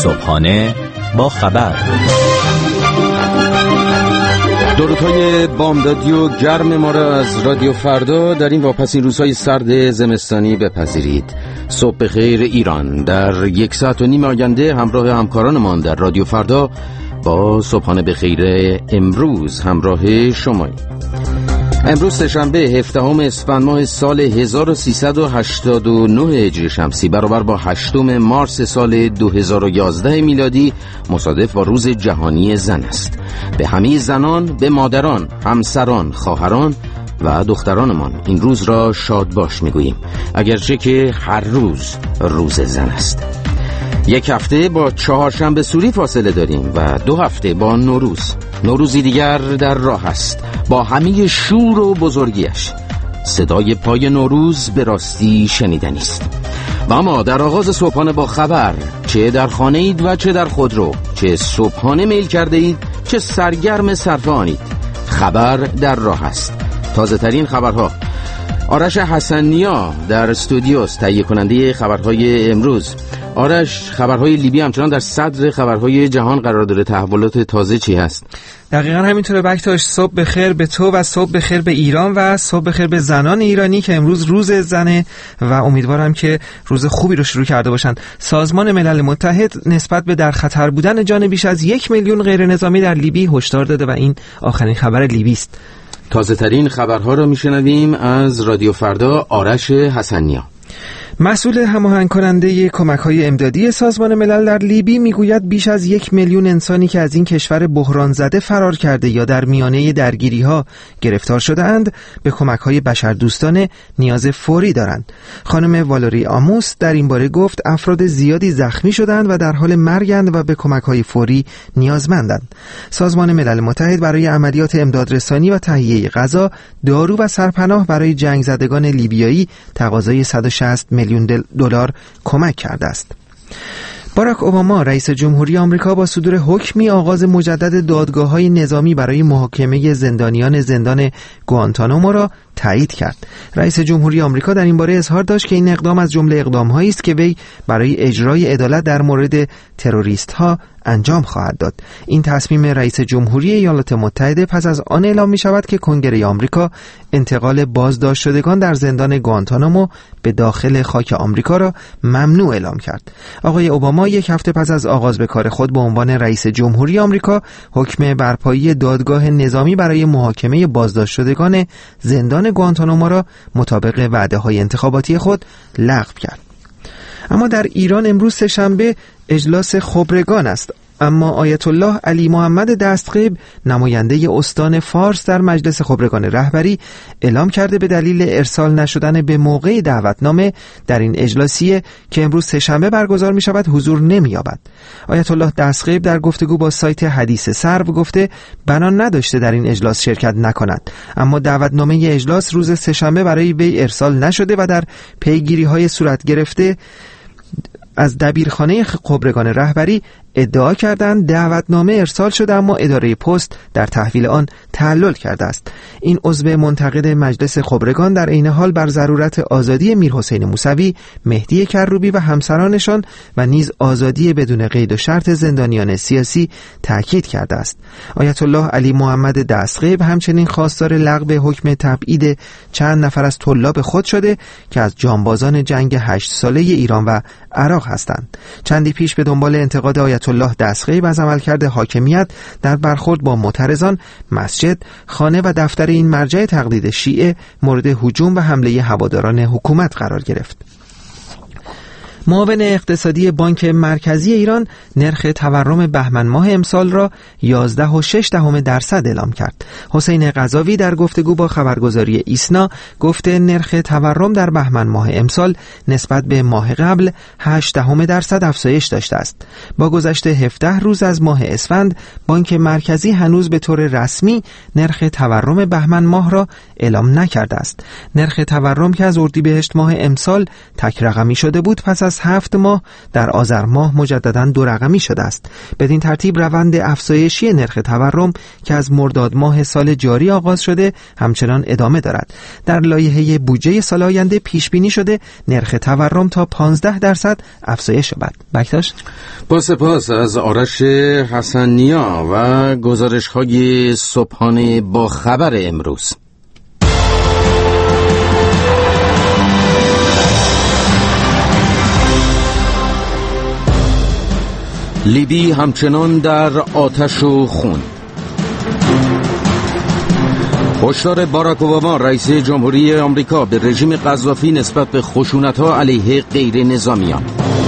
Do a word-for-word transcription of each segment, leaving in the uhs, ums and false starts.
صبحانه با خبر. درودهای بامدادی و گرم ما را از رادیو فردا در این واپسین روزهای سرد زمستانی بپذیرید. صبح بخیر ایران. در یک ساعت و نیم آینده همراه همکارانمان در رادیو فردا با صبحانه بخیر امروز همراه شماییم. امروز سه‌شنبه هفدهم اسفند ماه سال هزار و سیصد و هشتاد و نه هجری شمسی برابر با هشتم مارس سال دو هزار و یازده میلادی مصادف با روز جهانی زن است. به همه زنان، به مادران، همسران، خواهران و دخترانمان این روز را شاد باش میگوییم، اگرچه که هر روز روز زن است. یک هفته با چهارشنبه سوری فاصله داریم و دو هفته با نوروز. نوروزی دیگر در راه است با همه شور و بزرگیش. صدای پای نوروز به راستی شنیدنی است. و اما در آغاز صبحانه با خبر، چه در خانه اید و چه در خودرو، چه صبحانه میل کرده اید چه سرگرم صرفه آنید، خبر در راه است. تازه ترین خبرها. آرش حسنیا در استودیوست تهیه کننده خبرهای امروز. آرش، خبرهای لیبی همچنان در صدر خبرهای جهان قرار داره. تحولات تازه چی هست؟ دقیقاً همینطوره بکتاش. صبح بخیر به تو و صبح بخیر به ایران و صبح بخیر به زنان ایرانی که امروز روز زنه و امیدوارم که روز خوبی رو شروع کرده باشند. سازمان ملل متحد نسبت به در خطر بودن جان بیش از یک میلیون غیر نظامی در لیبی هشدار داده و این آخرین خبر لیبی است. تازه ترین خبرها را میشنویم از رادیو فردا. آرش حسنیا، مسئول هماهنگ کننده کمک‌های امدادی سازمان ملل در لیبی میگوید بیش از یک میلیون انسانی که از این کشور بحران زده فرار کرده یا در میانه درگیری‌ها گرفتار شده اند به کمک‌های بشردوستانه نیاز فوری دارند. خانم والوری آموس در این باره گفت افراد زیادی زخمی شدند و در حال مرگند و به کمک‌های فوری نیازمندند. سازمان ملل متحد برای عملیات امدادرسانی و تهیه غذا، دارو و سرپناه برای جنگ زدگان لیبیایی تقاضای صد و شصت میلیون دلار کمک کرده است. باراک اوباما رئیس جمهوری آمریکا با صدور حکمی آغاز مجدد دادگاه‌های نظامی برای محاکمه زندانیان زندان گوانتانامو را تایید کرد. رئیس جمهوری آمریکا در این باره اظهار داشت که این اقدام از جمله اقدام‌هایی است که وی برای اجرای عدالت در مورد تروریست‌ها انجام خواهد داد. این تصمیم رئیس جمهوری ایالات متحده پس از آن اعلام می شود که کنگره آمریکا انتقال بازداشت شدگان در زندان گوانتانامو به داخل خاک آمریکا را ممنوع اعلام کرد. آقای اوباما یک هفته پس از آغاز به کار خود به عنوان رئیس جمهوری آمریکا حکم برپایی دادگاه نظامی برای محاکمه بازداشت شدگان زندان گوانتانامو را مطابق وعده‌های انتخاباتی خود لغو کرد. اما در ایران امروز سه‌شنبه اجلاس خبرگان است، اما آیت الله علی محمد دستغیب نماینده استان فارس در مجلس خبرگان رهبری اعلام کرده به دلیل ارسال نشدن به موقع دعوتنامه در این اجلاسی که امروز سه‌شنبه برگزار می شود حضور نمی یابد. آیت الله دستغیب در گفتگو با سایت حدیث سرو گفته بنا نداشته در این اجلاس شرکت نکند، اما دعوتنامه اجلاس روز سه‌شنبه برای وی ارسال نشده و در پیگیری های صورت گرفته از دبیرخانه خبرگان رهبری ادعا کردند دعوتنامه ارسال شده اما اداره پست در تحویل آن تعلل کرده است. این عضو منتقد مجلس خبرگان در عین حال بر ضرورت آزادی میرحسین موسوی، مهدی کروبی و همسرانشان و نیز آزادی بدون قید و شرط زندانیان سیاسی تاکید کرده است. آیت الله علی محمد دستغیب همچنین خواستار لغو حکم تبعید چند نفر از طلاب خود شده که از جانبازان جنگ هشت ساله ایران و عراق هستند. چندی پیش به دنبال انتقاد آیت الله دستغیب از عملکرد حاکمیت در برخورد با معترضان، مسجد، خانه و دفتر این مرجع تقلید شیعه مورد هجوم و حمله هواداران حکومت قرار گرفت. معاون اقتصادی بانک مرکزی ایران نرخ تورم بهمن ماه امسال را یازده و شش دهم درصد اعلام کرد. حسین قضاوی در گفتگو با خبرگزاری ایسنا گفته نرخ تورم در بهمن ماه امسال نسبت به ماه قبل هشت دهم درصد افزایش داشته است. با گذشت هفده روز از ماه اسفند، بانک مرکزی هنوز به طور رسمی نرخ تورم بهمن ماه را اعلام نکرده است. نرخ تورم که از اردیبهشت ماه امسال تک رقمی شده بود، پس از از هفت ماه در آذر ماه مجدداً دو رقمی شده است. بدین ترتیب روند افزایشی نرخ تورم که از مرداد ماه سال جاری آغاز شده همچنان ادامه دارد. در لایحه بودجه سال آینده پیش بینی شده نرخ تورم تا پانزده درصد افزایش یابد. بکتاش؟ با سپاس از آرش حسنیا و گزارش‌های صبحانه با خبر امروز. لیبی همچنان در آتش و خون. هشدار باراک اوباما رئیس جمهوری آمریکا به رژیم قذافی نسبت به خشونت‌ها علیه غیر نظامیان.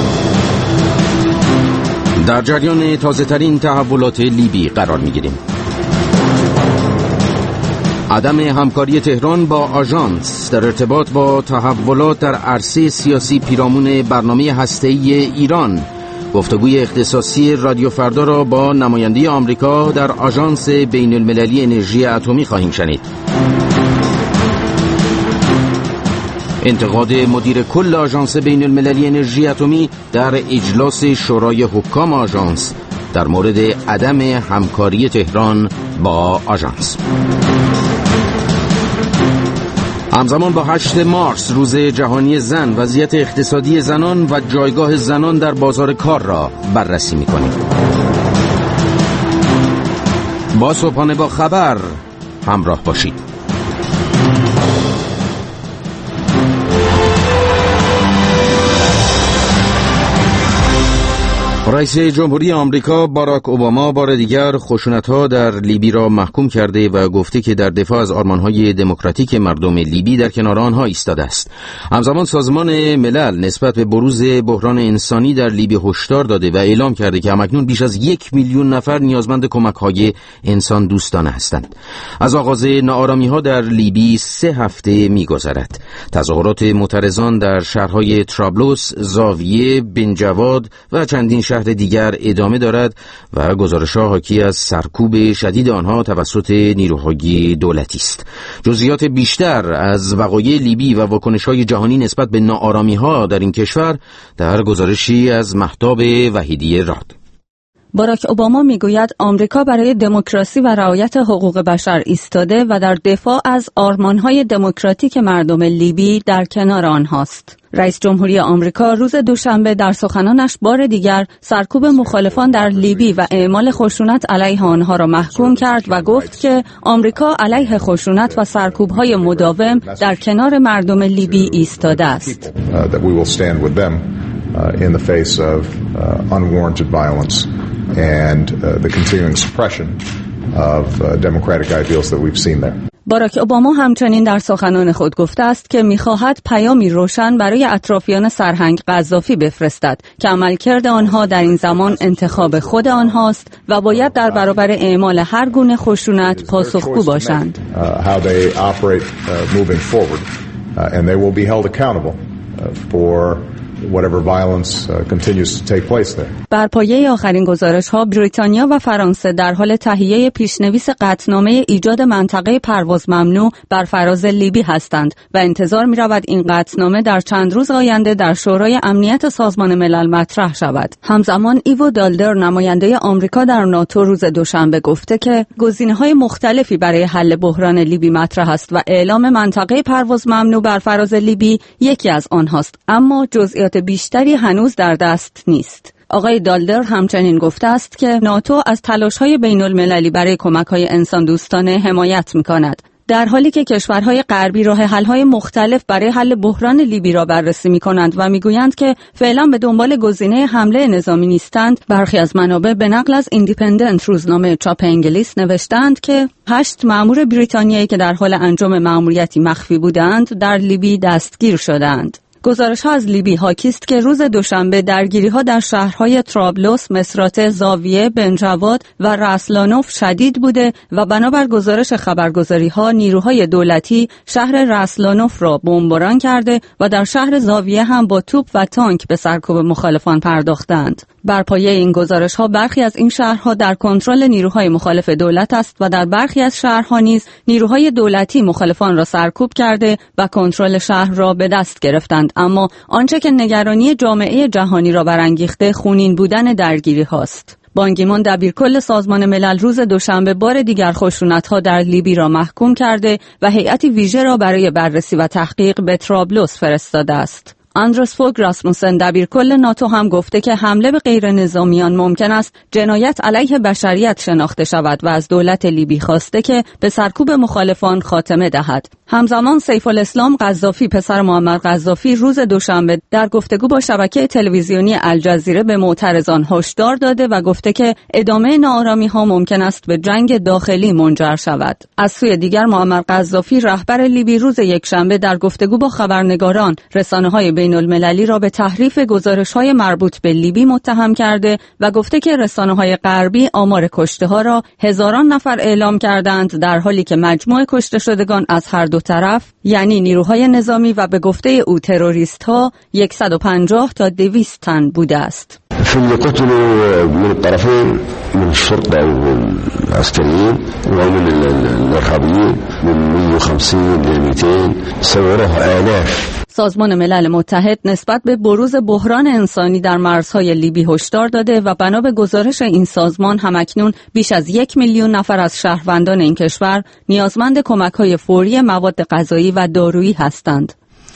در جریان تازه‌ترین تحولات لیبی قرار می‌گیریم. عدم همکاری تهران با آژانس در ارتباط با تحولات در عرصه سیاسی پیرامون برنامه هسته‌ای ایران. گفتگوی اختصاصی رادیو فردا را با نماینده آمریکا در آژانس بین المللی انرژی اتمی خواهیم شنید. انتقاد مدیر کل آژانس بین المللی انرژی اتمی در اجلاس شورای حکام آژانس در مورد عدم همکاری تهران با آژانس. همزمان با هشت مارس روز جهانی زن، وضعیت اقتصادی زنان و جایگاه زنان در بازار کار را بررسی می‌کنیم. با صبحانه با خبر همراه باشید. رئیس جمهوری آمریکا باراک اوباما بار دیگر خشونت‌ها در لیبی را محکوم کرده و گفته که در دفاع از آرمان‌های دموکراتیک مردم لیبی در کنار آنها ایستاده است. همزمان سازمان ملل نسبت به بروز بحران انسانی در لیبی هشدار داده و اعلام کرده که همکنون بیش از یک میلیون نفر نیازمند کمک‌های انسان دوستانه هستند. از آغاز ناآرامی‌ها در لیبی سه هفته می‌گذرد. تظاهرات معترضان در شهرهای ترابلوس، زاویه، بنجواد و چندین شهر دیگر ادامه دارد و گزارش‌ها حاکی از سرکوب شدید آنها توسط نیروهای دولتی است. جزئیات بیشتر از وقایع لیبی و واکنش‌های جهانی نسبت به ناآرامی‌ها در این کشور در گزارشی از مهتاب وحیدی راد. باراک اوباما میگوید آمریکا برای دموکراسی و رعایت حقوق بشر ایستاده و در دفاع از آرمان‌های دموکراتیک مردم لیبی در کنار آنهاست. رئیس جمهوری آمریکا روز دوشنبه در سخنانش بار دیگر سرکوب مخالفان در لیبی و اعمال خشونت علیه آنها را محکوم کرد و گفت که آمریکا علیه خشونت و سرکوب‌های مداوم در کنار مردم لیبی ایستاده است. and uh, the continuing suppression of uh, democratic ideals that we've seen there. باراک اوباما همچنین در سخنان خود گفته است که می‌خواهد پیامی روشن برای اطرافیان سرهنگ قذافی بفرستد که عملکرد آنها در این زمان انتخاب خود آنهاست و باید در برابر اعمال هر گونه خشونت پاسخگو باشند. How they operate moving forward and they will be held accountable for whatever violence uh, continues to take place there. بر پایه آخرین گزارش‌ها بریتانیا و فرانسه در حال تهیه پیشنویس قطعنامه ایجاد منطقه پرواز ممنوع بر فراز لیبی هستند و انتظار می‌رود این قطعنامه در چند روز آینده در شورای امنیت سازمان ملل مطرح شود. همزمان ایو دالدر نماینده آمریکا در ناتو روز دوشنبه گفته که گزینه‌های مختلفی برای حل بحران لیبی مطرح است و اعلام منطقه پرواز ممنوع بر فراز لیبی یکی از آنهاست، اما جزئیات بیشتری هنوز در دست نیست. آقای دالدر همچنین گفته است که ناتو از تلاش‌های بین‌المللی برای کمک‌های انسان دوستانه حمایت می‌کند، در حالی که کشورهای غربی راه حل‌های مختلف برای حل بحران لیبی را بررسی می‌کنند و می‌گویند که فعلا به دنبال گزینه حمله نظامی نیستند. برخی از منابع به نقل از ایندیپندنت روزنامه چاپ انگلیس نوشتند که هشت مأمور بریتانیایی که در حال انجام مأموریتی مخفی بودند در لیبی دستگیر شدند. گزارش‌ها از لیبی حاکی است که روز دوشنبه درگیری‌ها در شهرهای ترابلوس، مصرات، زاویه، بنجواد و رسلانوف شدید بوده و بنابر گزارش خبرگزاری‌ها نیروهای دولتی شهر رسلانوف را بمباران کرده و در شهر زاویه هم با توپ و تانک به سرکوب مخالفان پرداختند. بر پایه این گزارش‌ها برخی از این شهرها در کنترل نیروهای مخالف دولت است و در برخی از شهرها نیز نیروهای دولتی مخالفان را سرکوب کرده و کنترل شهر را به دست گرفتند. اما آنچه که نگرانی جامعه جهانی را برانگیخته خونین بودن درگیری هاست. بان کی مون دبیرکل سازمان ملل روز دوشنبه بار دیگر خشونت‌ها در لیبی را محکوم کرده و هیئتی ویژه را برای بررسی و تحقیق به طرابلس فرستاده است. آندرس فوگ راسموسن دبیرکل ناتو هم گفته که حمله به غیر نظامیان ممکن است جنایت علیه بشریت شناخته شود و از دولت لیبی خواسته که به سرکوب مخالفان خاتمه دهد. همزمان سیف الاسلام قذافی پسر معمر قذافی روز دوشنبه در گفتگو با شبکه تلویزیونی الجزیره به معترضان هشدار داده و گفته که ادامه ناآرامی‌ها ممکن است به جنگ داخلی منجر شود. از سوی دیگر معمر قذافی رهبر لیبی روز یکشنبه در گفتگو با خبرنگاران رسانه‌های بین المللی را به تحریف گزارش‌های مربوط به لیبی متهم کرده و گفته که رسانه‌های غربی آمار کشته‌ها را هزاران نفر اعلام کردند در حالی که مجموع کشته شدگان از هر دو طرف یعنی نیروهای نظامی و به گفته او تروریست‌ها صد و پنجاه تا دویست تن بوده است. في اللي قتلوا من الطرفين من الشرطة والعسكريين ومن الإرهابيين من مئة وخمسين إلى مئتين صوروها آلاف. سازمان ملل متحد نسبت به بروز بحران انسانی در مرزهای لیبی هشدار داده و بنا به گزارش این سازمان همکنون بیش از یک میلیون نفر از شهروندان این کشور نیازمند کمک‌های فوری مواد غذایی و دارویی هستند.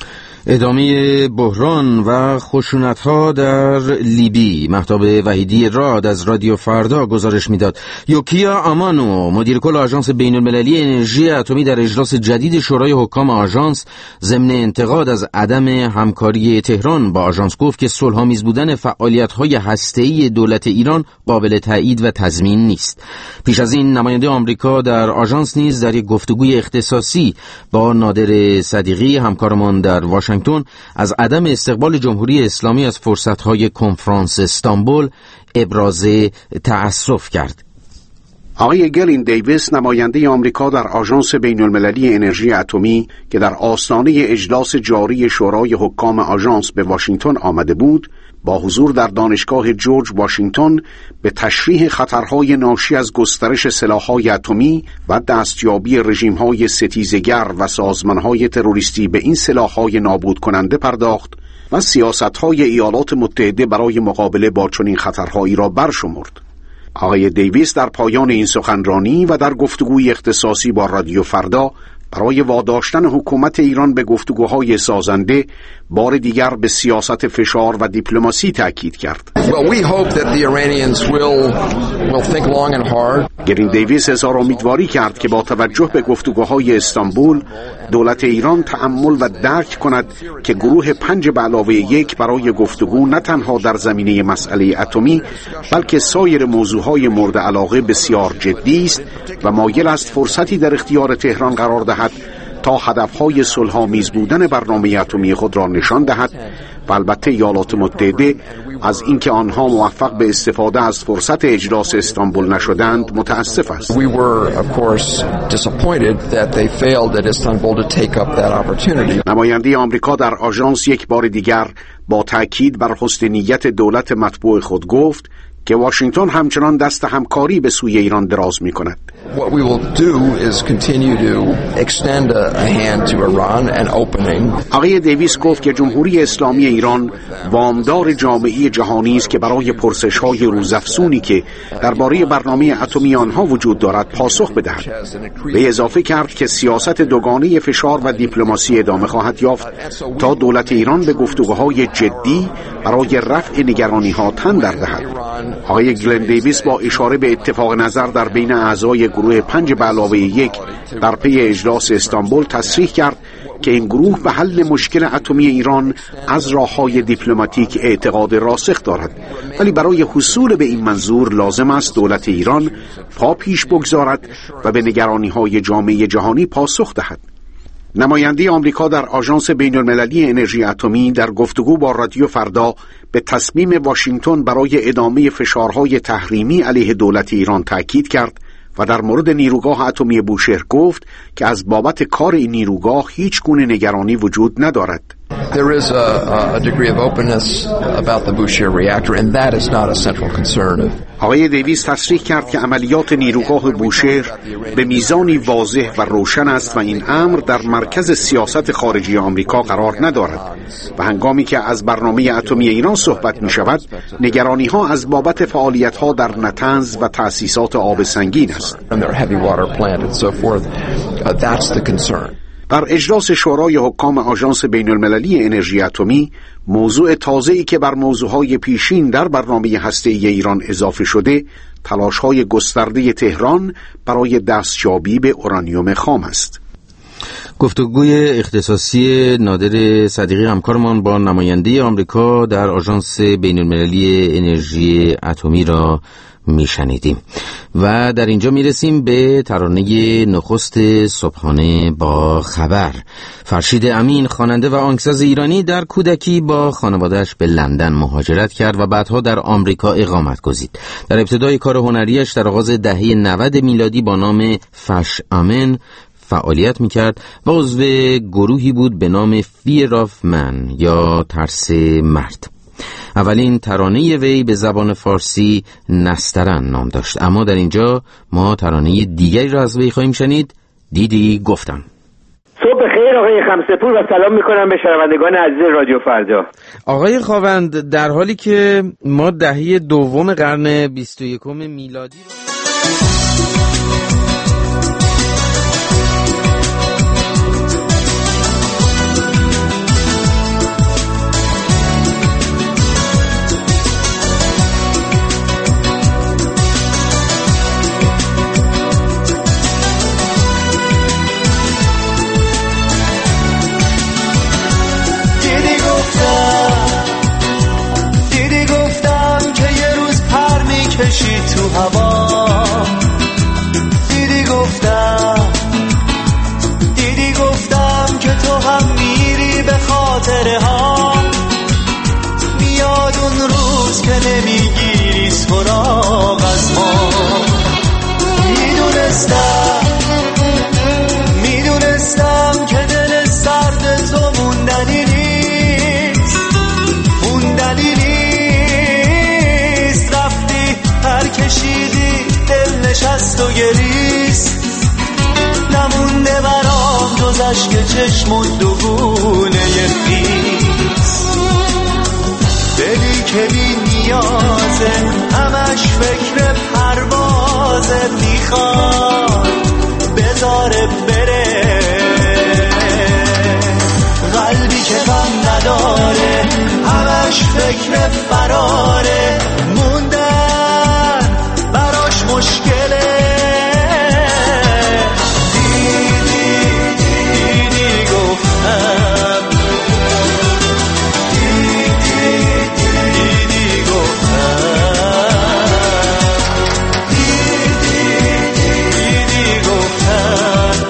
ادامه بحران و خشونت‌ها در لیبی. مهتاب وحیدی راد از رادیو فردا گزارش میداد. یوکیا آمانو مدیر کل آژانس بین‌المللی انرژی اتمی در اجلاس جدید شورای حکام آژانس ضمن انتقاد از عدم همکاری تهران با آژانس گفت که صلح‌آمیز بودن فعالیت‌های هسته‌ای دولت ایران قابل تایید و تضمین نیست. پیش از این نماینده آمریکا در آژانس نیز در یک گفتگوی اختصاصی با نادر صدیقی همکارمان در واشنگتن از عدم استقبال جمهوری اسلامی از فرصت‌های کنفرانس استانبول ابراز تأسف کرد. آقای گلین دیویس نماینده آمریکا در آژانس بین‌المللی انرژی اتمی که در آستانه اجلاس جاری شورای حکام آژانس به واشنگتن آمده بود، با حضور در دانشگاه جورج واشنگتن به تشریح خطرهای ناشی از گسترش سلاح‌های اتمی و دستیابی رژیم‌های ستیزگر و سازمان‌های تروریستی به این سلاح‌های نابود کننده پرداخت و سیاست‌های ایالات متحده برای مقابله با چنین خطرهایی را برشمرد. آقای دیویس در پایان این سخنرانی و در گفتگوی اختصاصی با رادیو فردا برای واداشتن حکومت ایران به گفتگوهای سازنده بار دیگر به سیاست فشار و دیپلماسی تاکید کرد. Well, we hope that the Iranians will will think long and hard. گرین دیویس اظهار امیدواری کرد که با توجه به گفتگوهای استانبول دولت ایران تأمل و درک کند که گروه پنج به علاوه یک برای گفتگو نه تنها در زمینه مسئله اتمی بلکه سایر موضوعهای مورد علاقه بسیار جدی است و مایل است فرصتی در اختیار تهران قرار دهد تا هدفهای صلح‌آمیز بودن برنامه اتمی خود را نشان دهد و البته ایالات متحده از اینکه آنها موفق به استفاده از فرصت اجلاس استانبول نشدند متاسف است. We were of course disappointed that they failed at Istanbul to take up that opportunity. نماینده آمریکا در آژانس یک بار دیگر با تأکید بر حسن نیت دولت مطبوع خود گفت که واشنگتن همچنان دست همکاری به سوی ایران دراز می‌کند. What we will do is continue to extend a hand to Iran and opening. آقای دیویس گفت که جمهوری اسلامی ایران وامدار جامعه جهانی است که برای پرسش‌های روزافزونی که درباره برنامه اتمی آنها وجود دارد پاسخ بدهد. به اضافه کرد که سیاست دوگانه فشار و دیپلماسی ادامه خواهد یافت تا دولت ایران به گفتگوهای جدی برای رفع نگرانی‌ها تن در دهد. آقای گلن دیویس با اشاره به اتفاق نظر در بین اعضای گروه پنج به علاوه یک در پی اجلاس استانبول تصریح کرد که این گروه به حل مشکل اتمی ایران از راه‌های دیپلماتیک اعتقاد راسخ دارد، ولی برای حصول به این منظور لازم است دولت ایران پا پیش بگذارد و به نگرانی‌های جامعه جهانی پاسخ دهد. نماینده آمریکا در آژانس بین‌المللی انرژی اتمی در گفتگو با رادیو فردا به تصمیم واشنگتن برای ادامه فشارهای تحریمی علیه دولت ایران تاکید کرد و در مورد نیروگاه اتمی بوشهر گفت که از بابت کار این نیروگاه هیچ گونه نگرانی وجود ندارد. There is a, a degree of openness about the Bushehr reactor, and that is not a central concern of. آقای دیویس تصریح کرد که عملیات نیروگاه بوشهر به میزانی واضح و روشن است و این امر در مرکز سیاست خارجی آمریکا قرار ندارد و هنگامی که از برنامه اتمی ایران صحبت می شود نگرانی ها از بابت فعالیت ها در نطنز و تأسیسات آب سنگین است. در اجلاس شورای حکام آژانس بین المللی انرژی اتمی، موضوع تازه‌ای که بر موضوعهای پیشین در برنامه هسته‌ای ایران اضافه شده، تلاش‌های گسترده تهران برای دستیابی به اورانیوم خام است. گفتگوی اختصاصی نادر صدیقی همکارمان با نماینده آمریکا در آژانس بین المللی انرژی اتمی را میشنیدیم و در اینجا میرسیم به ترانه نخست صبحانه با خبر. فرشید امین، خواننده و آهنگساز ایرانی، در کودکی با خانواده‌اش به لندن مهاجرت کرد و بعدها در آمریکا اقامت گزید. در ابتدای کار هنریش در آغاز دهه نود میلادی با نام فش امن فعالیت میکرد و عضو گروهی بود به نام فیر آف من یا ترس مرد. اولین ترانه وی به زبان فارسی نسترن نام داشت، اما در اینجا ما ترانه دیگری را از وی خواهیم شنید. دیدی گفتم. صبح بخیر آقای خمسه‌پور و سلام میکنم به شنوندگان عزیز رادیو فردا. آقای خاوند، در حالی که ما دهه دوم قرن بیست و یکم میلادی رو کشی تو هوا، دیدی گفتم دیدی گفتم که تو هم میری به خاطره ها، میاد اون روز که نمیگیری سراغ از ما. میدونستم میدونستم که دل سرد تو موندنی نیست، موندنی کشیدی دل نشست و گریست، نمونده برام جز اشک چشم و دوگونه خیس. دلی که بی نیازه همش فکر پروازه، میخواد بذاره بره، قلبی که غم نداره همش فکر فراره، مونده مشکله. دیدی دیدی گفتم، دیدی دیدی گفتم، دیدی دیدی گفتم،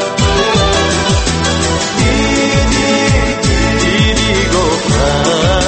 دیدی دیدی گفتم.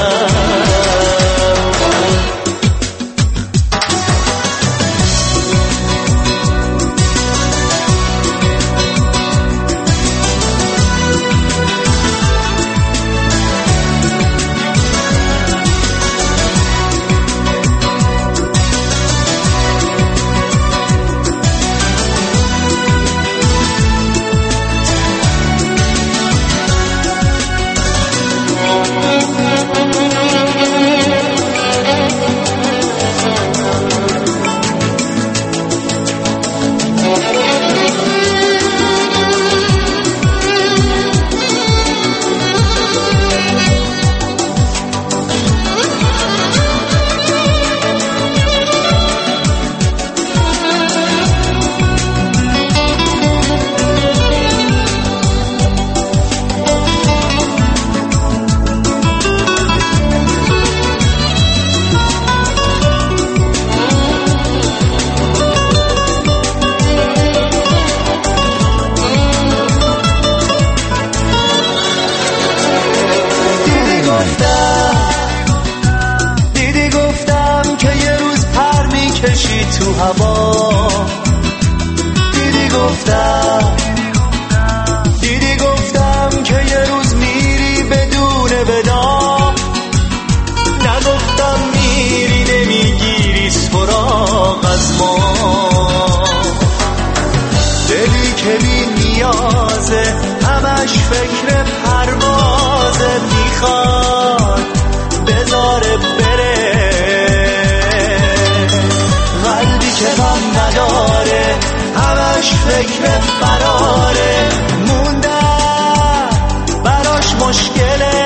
فراره موندن براش مشکله.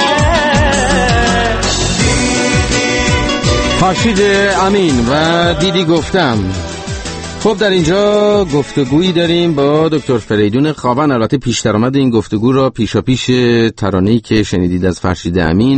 فرشید امین و دیدی گفتم. خب در اینجا گفتگویی داریم با دکتر فریدون خاون. البته پیش درآمد این گفتگو را پیشا پیش ترانه‌ای که شنیدید از فرشید امین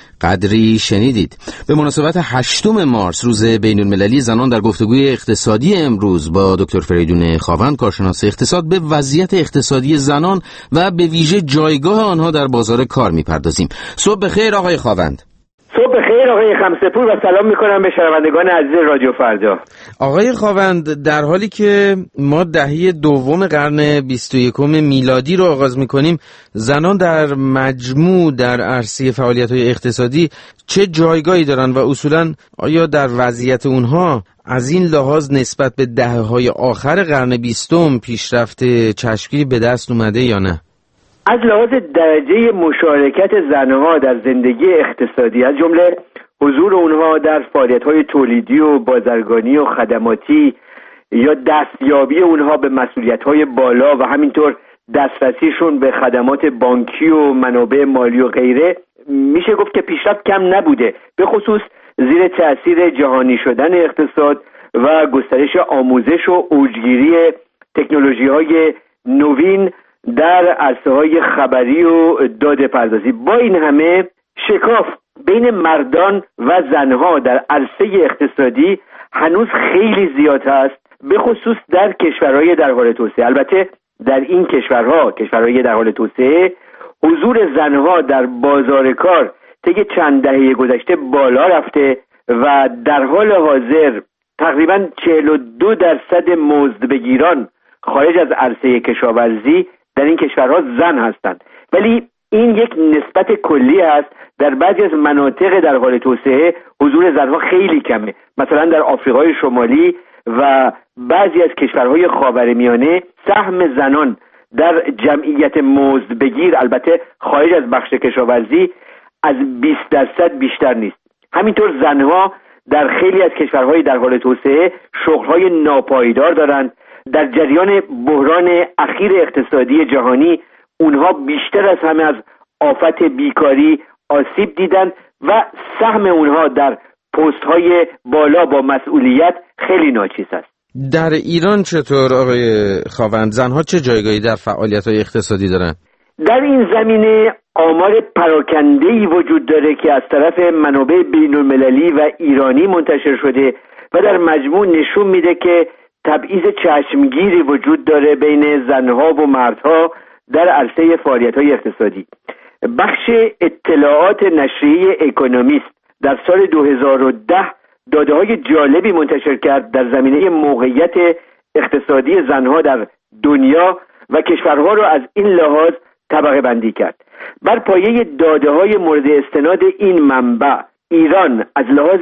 قدری شنیدید. به مناسبت هشتم مارس روز بین‌المللی زنان در گفتگوی اقتصادی امروز با دکتر فریدون خاون کارشناس اقتصاد به وضعیت اقتصادی زنان و به ویژه جایگاه آنها در بازار کار می‌پردازیم. صبح بخیر آقای خاوند. صبح بخیر آقای خمسه‌پور و سلام میکنم به شنوندگان عزیز رادیو فردا. آقای خاوند، در حالی که ما دهه دوم قرن بیست و یکم میلادی رو آغاز میکنیم، زنان در مجموع در عرصه فعالیت‌های اقتصادی چه جایگاهی دارن و اصولاً آیا در وضعیت اونها از این لحاظ نسبت به دهه‌های آخر قرن بیستم پیشرفت چشمگیری به دست اومده یا نه؟ از لحاظ درجه مشارکت زنها در زندگی اقتصادی، از جمله حضور اونها در فعالیت‌های تولیدی و بازرگانی و خدماتی یا دستیابی اونها به مسئولیت‌های بالا و همینطور دسترسیشون به خدمات بانکی و منابع مالی و غیره، میشه گفت که پیشرفت کم نبوده، به خصوص زیر تأثیر جهانی شدن اقتصاد و گسترش آموزش و اوجگیری تکنولوژی‌های نوین در عرصه‌های خبری و داده پردازی. با این همه شکاف بین مردان و زنها در عرصه اقتصادی هنوز خیلی زیاد است، به خصوص در کشورهای در حال توسعه. البته در این کشورها، کشورهای در حال توسعه، حضور زنها در بازار کار طی چند دهه گذشته بالا رفته و در حال حاضر تقریباً چهل و دو درصد مزدبگیران خارج از عرصه کشاورزی در این کشورها زن هستند. ولی این یک نسبت کلی است. در بعضی از مناطق در حال توسعه حضور زنها خیلی کمه. مثلا در آفریقای شمالی و بعضی از کشورهای خاورمیانه سهم زنان در جمعیت مزدبگیر، البته خارج از بخش کشاورزی، از بیست درصد بیشتر نیست. همینطور زنها در خیلی از کشورهای در حال توسعه شغل‌های ناپایدار دارند. در جریان بحران اخیر اقتصادی جهانی اونها بیشتر از همه از آفت بیکاری آسیب دیدند و سهم اونها در پست‌های بالا با مسئولیت خیلی ناچیز است. در ایران چطور آقای خاوند؟ زنها چه جایگاهی در فعالیت‌های اقتصادی دارن؟ در این زمینه آمار پراکنده‌ای وجود داره که از طرف منابع بین‌المللی و ایرانی منتشر شده و در مجموع نشون میده که تبعیض چشمگیری وجود داره بین زنها و مردها در عرصه فعالیت‌های اقتصادی. بخش اطلاعات نشریه اکونومیست در سال دو هزار و ده داده‌های جالبی منتشر کرد در زمینه موقعیت اقتصادی زنها در دنیا و کشورها را از این لحاظ طبقه بندی کرد. بر پایه داده‌های مورد استناد این منبع، ایران از لحاظ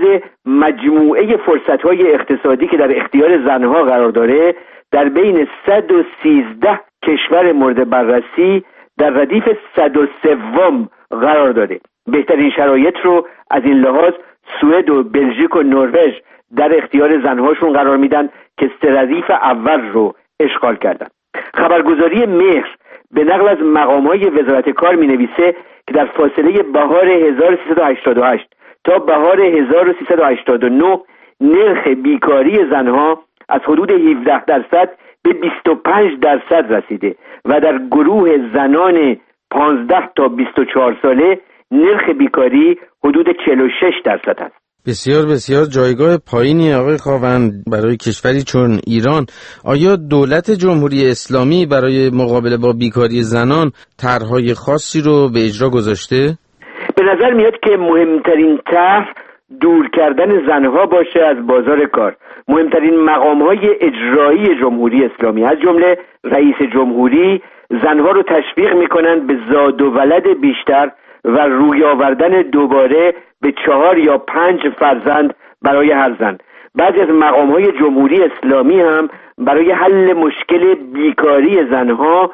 مجموعه فرصت‌های اقتصادی که در اختیار زنها قرار داره در بین صد و سیزده کشور مورد بررسی در ردیف صد و سوم قرار داره. بهترین شرایط رو از این لحاظ سوئد و بلژیک و نروژ در اختیار زنهاشون قرار میدن که سه ردیف اول رو اشغال کردن. خبرگزاری مهر به نقل از مقام‌های وزارت کار می‌نویسه که در فاصله بهار هزار و سیصد و هشتاد و هشت تا بهار هزار و سیصد و هشتاد و نه نرخ بیکاری زنها از حدود هفده درصد به بیست و پنج درصد رسیده و در گروه زنان پانزده تا بیست و چهار ساله نرخ بیکاری حدود چهل و شش درصد است. بسیار بسیار جایگاه پایینی آقای خاوند برای کشوری چون ایران. آیا دولت جمهوری اسلامی برای مقابله با بیکاری زنان طرح‌های خاصی رو به اجرا گذاشته؟ به نظر میاد که مهمترین طرح دور کردن زنها باشه از بازار کار. مهمترین مقام‌های اجرایی جمهوری اسلامی از جمله رئیس جمهوری زنها رو تشویق میکنند به زاد و ولد بیشتر و روی آوردن دوباره به چهار یا پنج فرزند برای هر زن. بعضی از مقام‌های جمهوری اسلامی هم برای حل مشکل بیکاری زنها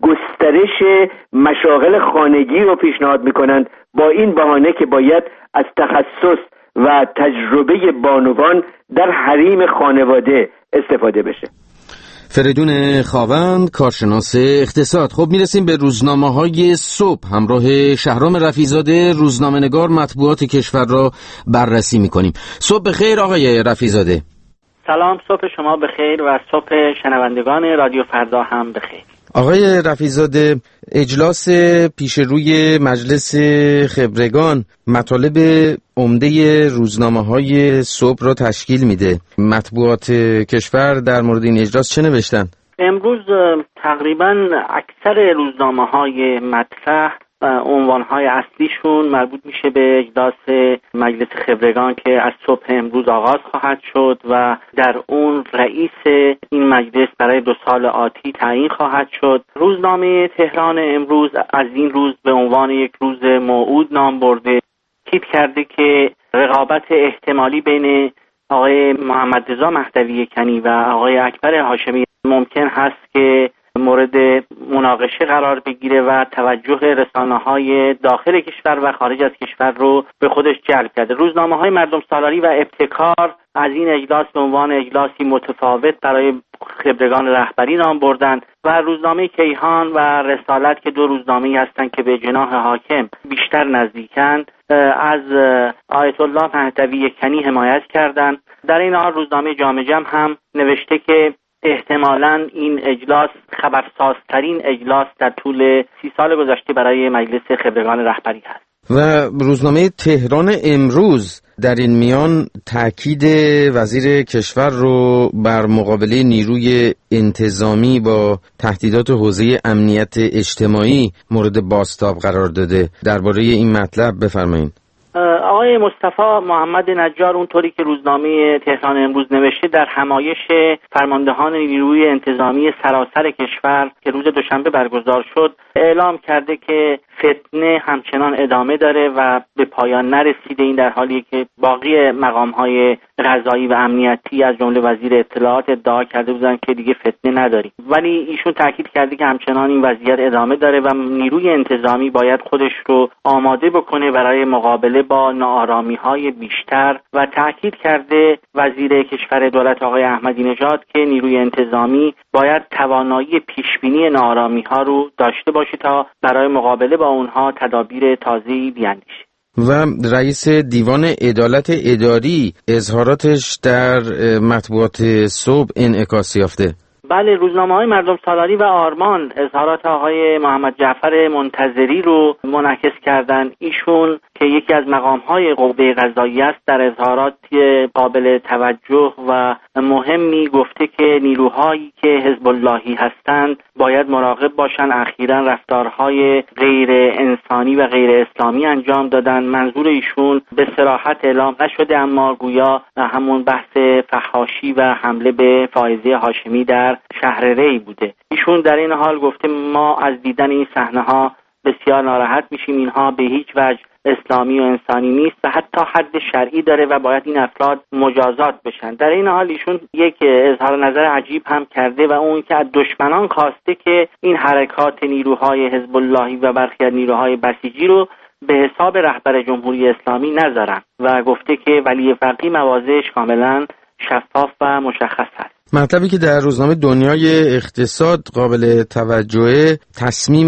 گسترش مشاغل خانگی رو پیشنهاد میکنند با این بهانه که باید از تخصص و تجربه بانوان در حریم خانواده استفاده بشه. فریدون خاوند، کارشناس اقتصاد. خب میرسیم به روزنامه‌های صبح. همراه شهرام رفیع‌زاده، روزنامه‌نگار مطبوعات کشور را بررسی می‌کنیم. صبح بخیر آقای رفیع‌زاده. سلام، صبح شما بخیر و صبح شنوندگان رادیو فردا هم بخیر. آقای رفیع‌زاده، اجلاس پیش روی مجلس خبرگان مطالب عمده روزنامه‌های صبح را تشکیل میده. مطبوعات کشور در مورد این اجلاس چه نوشتن؟ امروز تقریباً اکثر روزنامه‌های مطرح عنوان‌های اصلیشون مربوط میشه به اجلاس مجلس خبرگان که از صبح امروز آغاز خواهد شد و در اون رئیس این مجلس برای دو سال آتی تعیین خواهد شد. روزنامه تهران امروز از این روز به عنوان یک روز موعود نام برده، تیتر کرده که رقابت احتمالی بین آقای محمد رضا مهدوی کنی و آقای اکبر هاشمی ممکن هست که مورد مناقشه قرار بگیره و توجه رسانه‌های داخل کشور و خارج از کشور رو به خودش جلب کرده. روزنامه‌های مردم سالاری و ابتکار از این اجلاس به عنوان اجلاسی متفاوت برای خبرگان رهبری نام بردند و روزنامه کیهان و رسالت که دو روزنامه‌ای هستند که به جناح حاکم بیشتر نزدیکند از آیت الله مهدوی کنی حمایت کردند. در این حال روزنامه جامعه جمع هم نوشته که احتمالاً این اجلاس خبرسازترین اجلاس در طول سی سال گذشته برای مجلس خبرگان رهبری است. و روزنامه تهران امروز در این میان تاکید وزیر کشور رو بر مقابله نیروی انتظامی با تهدیدات حوزه امنیت اجتماعی مورد بازتاب قرار داده. درباره این مطلب بفرمایید. آقای مصطفی محمد نجار اونطوری که روزنامه تهران امروز نوشته در همایش فرماندهان نیروی انتظامی سراسر کشور که روز دوشنبه برگزار شد اعلام کرده که فتنه همچنان ادامه داره و به پایان نرسیده. این در حالیه که باقی مقام‌های قضایی و امنیتی از جمله وزیر اطلاعات ادعا کرده بودند که دیگه فتنه نداریم، ولی ایشون تاکید کرده که همچنان این وضعیت ادامه داره و نیروی انتظامی باید خودش رو آماده بکنه برای مقابله با ناآرامی‌های بیشتر و تاکید کرده وزیر کشور دولت آقای احمدی نژاد که نیروی انتظامی باید توانایی پیشبینی ناآرامی‌ها رو داشته باشه تا برای مقابله با اونها تدابیر تازه‌ای بیاندیشه. و رئیس دیوان عدالت اداری اظهاراتش در مطبوعات صبح انعکاس یافته. بله، روزنامه‌های مردم سالاری و آرمان اظهارات آقای محمد جعفر منتظری رو منعکس کردن. ایشون که یکی از مقام‌های قوه قضاییه است در اظهارات قابل توجه و مهمی گفته که نیروهایی که حزب اللهی هستند باید مراقب باشن. اخیراً رفتارهای غیر انسانی و غیر اسلامی انجام دادن. منظور ایشون به صراحت اعلام نشده اما گویا همون بحث فحاشی و حمله به فائزه هاشمی در شهر ری بوده. ایشون در این حال گفته ما از دیدن این صحنه‌ها بسیار ناراحت میشیم. اینها به هیچ وجه اسلامی و انسانی نیست و حتی حد شرعی داره و باید این افراد مجازات بشن. در این حال ایشون یک اظهار نظر عجیب هم کرده و اون که از دشمنان خواسته که این حرکات نیروهای حزب اللهی و برخی از نیروهای بسیجی رو به حساب رهبر جمهوری اسلامی نذارن و گفته که ولی فقیه مواضعش کاملا شفاف و مشخص است. مطلبی که در روزنامه دنیای اقتصاد قابل توجهه تصمیم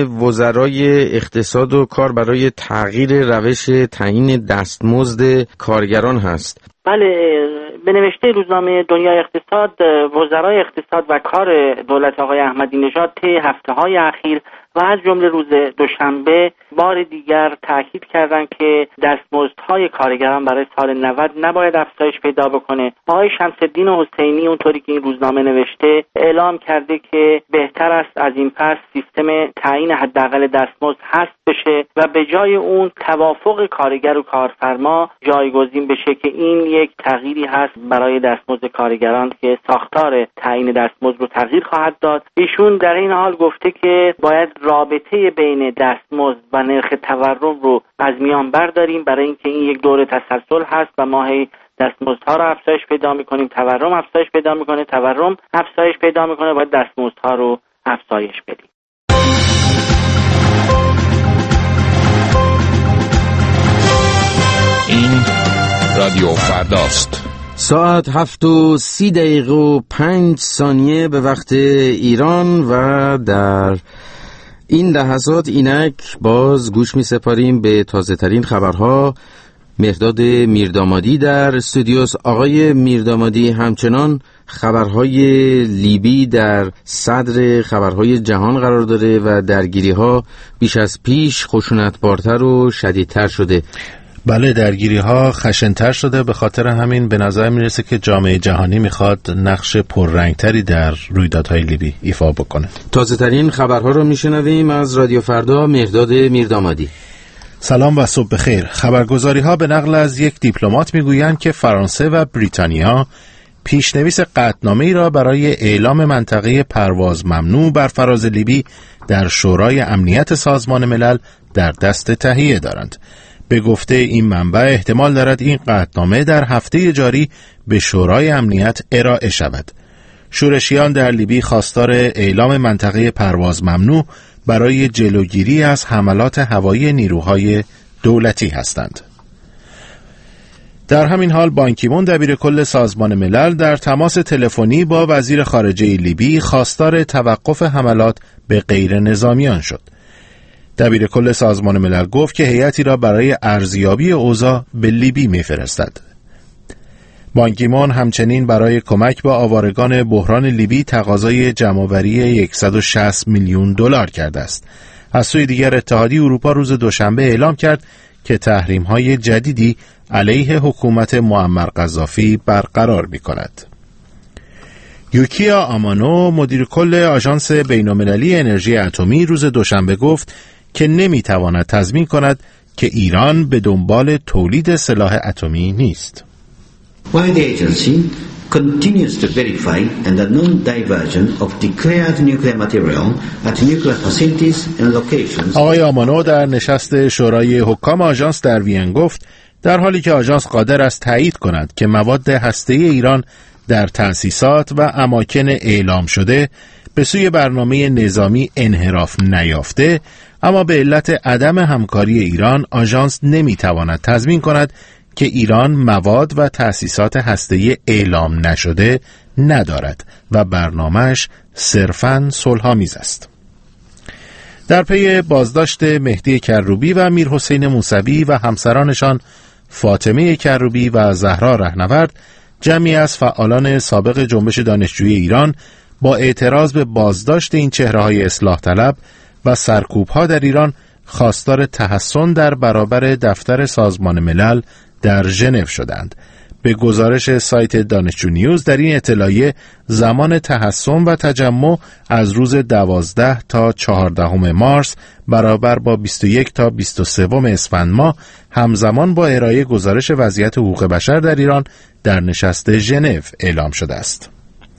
وزرای اقتصاد و کار برای تغییر روش تعیین دستمزد کارگران هست. بله، به نوشته روزنامه دنیای اقتصاد وزرای اقتصاد و کار دولت آقای احمدی نژاد طی هفته‌های اخیر و از جمله روز دوشنبه بار دیگر تاکید کردند که دستمزدهای کارگران برای سال نود نباید افزایش پیدا بکنه. آقای شمس‌الدین حسینی اونطوری که این روزنامه نوشته اعلام کرده که بهتر است از این پس سیستم تعیین حداقل دستمزد حذف بشه و به جای اون توافق کارگر و کارفرما جایگزین بشه که این یک تغییری هست برای دستمزد کارگران که ساختار تعیین دستمزد رو تغییر خواهد داد. ایشون در این حال گفته که باید رابطه بین دستمزد و نرخ تورم رو از میان برداریم برای اینکه این یک دور تسلسل هست و ما هی دستمزدها رو افزایش پیدا می‌کنیم، تورم افزایش پیدا می‌کنه، تورم افزایش پیدا می‌کنه، باید دستمزدها رو افزایش بدیم. این رادیو فرداست. ساعت هفت و سی دقیقه و پنج ثانیه به وقت ایران و در این لحظات اینک باز گوش می سپاریم به تازه ترین خبرها. مهرداد میردامادی در استودیوس. آقای میردامادی، همچنان خبرهای لیبی در صدر خبرهای جهان قرار داره و درگیری‌ها بیش از پیش خشونت‌بارتر و شدیدتر شده. بله، درگیری ها خشن‌تر شده. به خاطر همین به نظر میرسه که جامعه جهانی میخواد نقش پررنگتری در رویدادهای لیبی ایفا بکنه. تازه ترین خبرها رو میشنویم از رادیو فردا. مهرداد میردامادی. سلام و صبح بخیر. خبرگزاری ها به نقل از یک دیپلمات میگویند که فرانسه و بریتانیا پیشنویس قطعنامه‌ای را برای اعلام منطقه پرواز ممنوع بر فراز لیبی در شورای امنیت سازمان ملل در دست تهیه دارند. به گفته این منبع احتمال دارد این قطعنامه در هفته جاری به شورای امنیت ارائه شود. شورشیان در لیبی خواستار اعلام منطقه پرواز ممنوع برای جلوگیری از حملات هوایی نیروهای دولتی هستند. در همین حال بان کی مون دبیر کل سازمان ملل در تماس تلفنی با وزیر خارجه لیبی خواستار توقف حملات به غیر نظامیان شد. دبیر کل سازمان ملل گفت که هیئتی را برای ارزیابی اوضاع به لیبی می‌فرستد. بان کی مون همچنین برای کمک با آوارگان بحران لیبی تقاضای جمع‌آوری صد و شصت میلیون دلار کرده است. از سوی دیگر اتحادیه اروپا روز دوشنبه اعلام کرد که تحریم‌های جدیدی علیه حکومت معمر قذافی برقرار می‌کند. یوکیا آمانو مدیر کل آژانس بین‌المللی انرژی اتمی روز دوشنبه گفت که نمی‌تواند تضمین کند که ایران به دنبال تولید سلاح اتمی نیست. While the agency continues to verify and the non-diversion of declared nuclear material at nuclear facilities and locations. آقای آمانو در نشست شورای حکام آژانس در وین گفت در حالی که آژانس قادر است تایید کند که مواد هسته‌ای ایران در تأسیسات و اماکن اعلام شده به سوی برنامه نظامی انحراف نیافته، اما به علت عدم همکاری ایران آژانس نمیتواند تضمین کند که ایران مواد و تأسیسات هسته‌ای اعلام نشده ندارد و برنامه‌اش صرفاً صلح‌آمیز است. در پی بازداشت مهدی کروبی و میرحسین موسوی و همسرانشان فاطمه کروبی و زهرا رهنورد، جمعی از فعالان سابق جنبش دانشجویی ایران با اعتراض به بازداشت این چهره‌های اصلاح طلب و سرکوب‌ها در ایران خواستار تحصن در برابر دفتر سازمان ملل در ژنو شدند. به گزارش سایت دانشجو نیوز در این اطلاعیه زمان تحصن و تجمع از روز دوازده تا چهاردهم مارس برابر با بیست و یک تا بیست و سه اسفند ماه همزمان با ارائه گزارش وضعیت حقوق بشر در ایران در نشست ژنو اعلام شده است.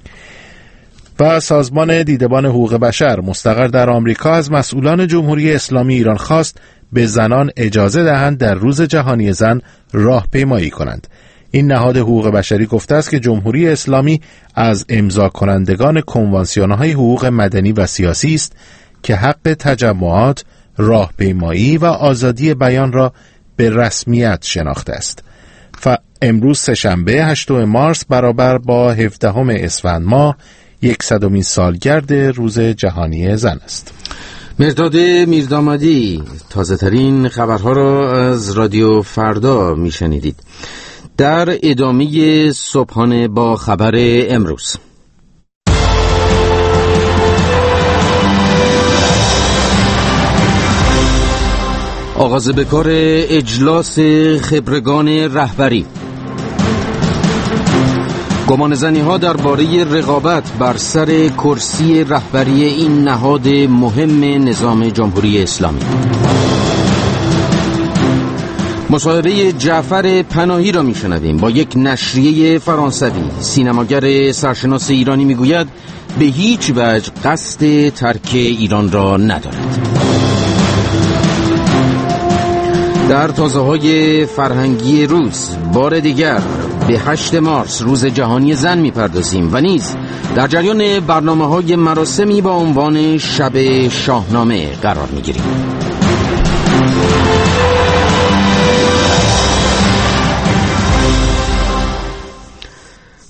و سازمان دیدبان حقوق بشر مستقر در آمریکا از مسئولان جمهوری اسلامی ایران خواست به زنان اجازه دهند در روز جهانی زن راهپیمایی کنند. این نهاد حقوق بشری گفته است که جمهوری اسلامی از امضا کنندگان کنوانسیون‌های حقوق مدنی و سیاسی است که حق تجمعات، راهپیمایی و آزادی بیان را به رسمیت شناخته است. و امروز سه‌شنبه هشتم مارس برابر با هفدهم اسفند ماه یکصدمین سالگرد روز جهانی زن است. مهرداد میردامادی، تازه ترین خبرها را از رادیو فردا میشنیدید. در ادامه صبحانه با خبر امروز، آغاز به کار اجلاس خبرگان رهبری، گمانه‌زنی ها درباره رقابت بر سر کرسی رهبری این نهاد مهم نظام جمهوری اسلامی، مصاحبه جعفر پناهی را میشنویم با یک نشریه فرانسوی. سینماگر سرشناس ایرانی میگوید به هیچ وجه قصد ترک ایران را ندارد. در تازه‌های فرهنگی روز بار دیگر به هشت مارس روز جهانی زن میپردازیم و نیز در جریان برنامه‌های مراسمی با عنوان شب شاهنامه قرار میگیریم.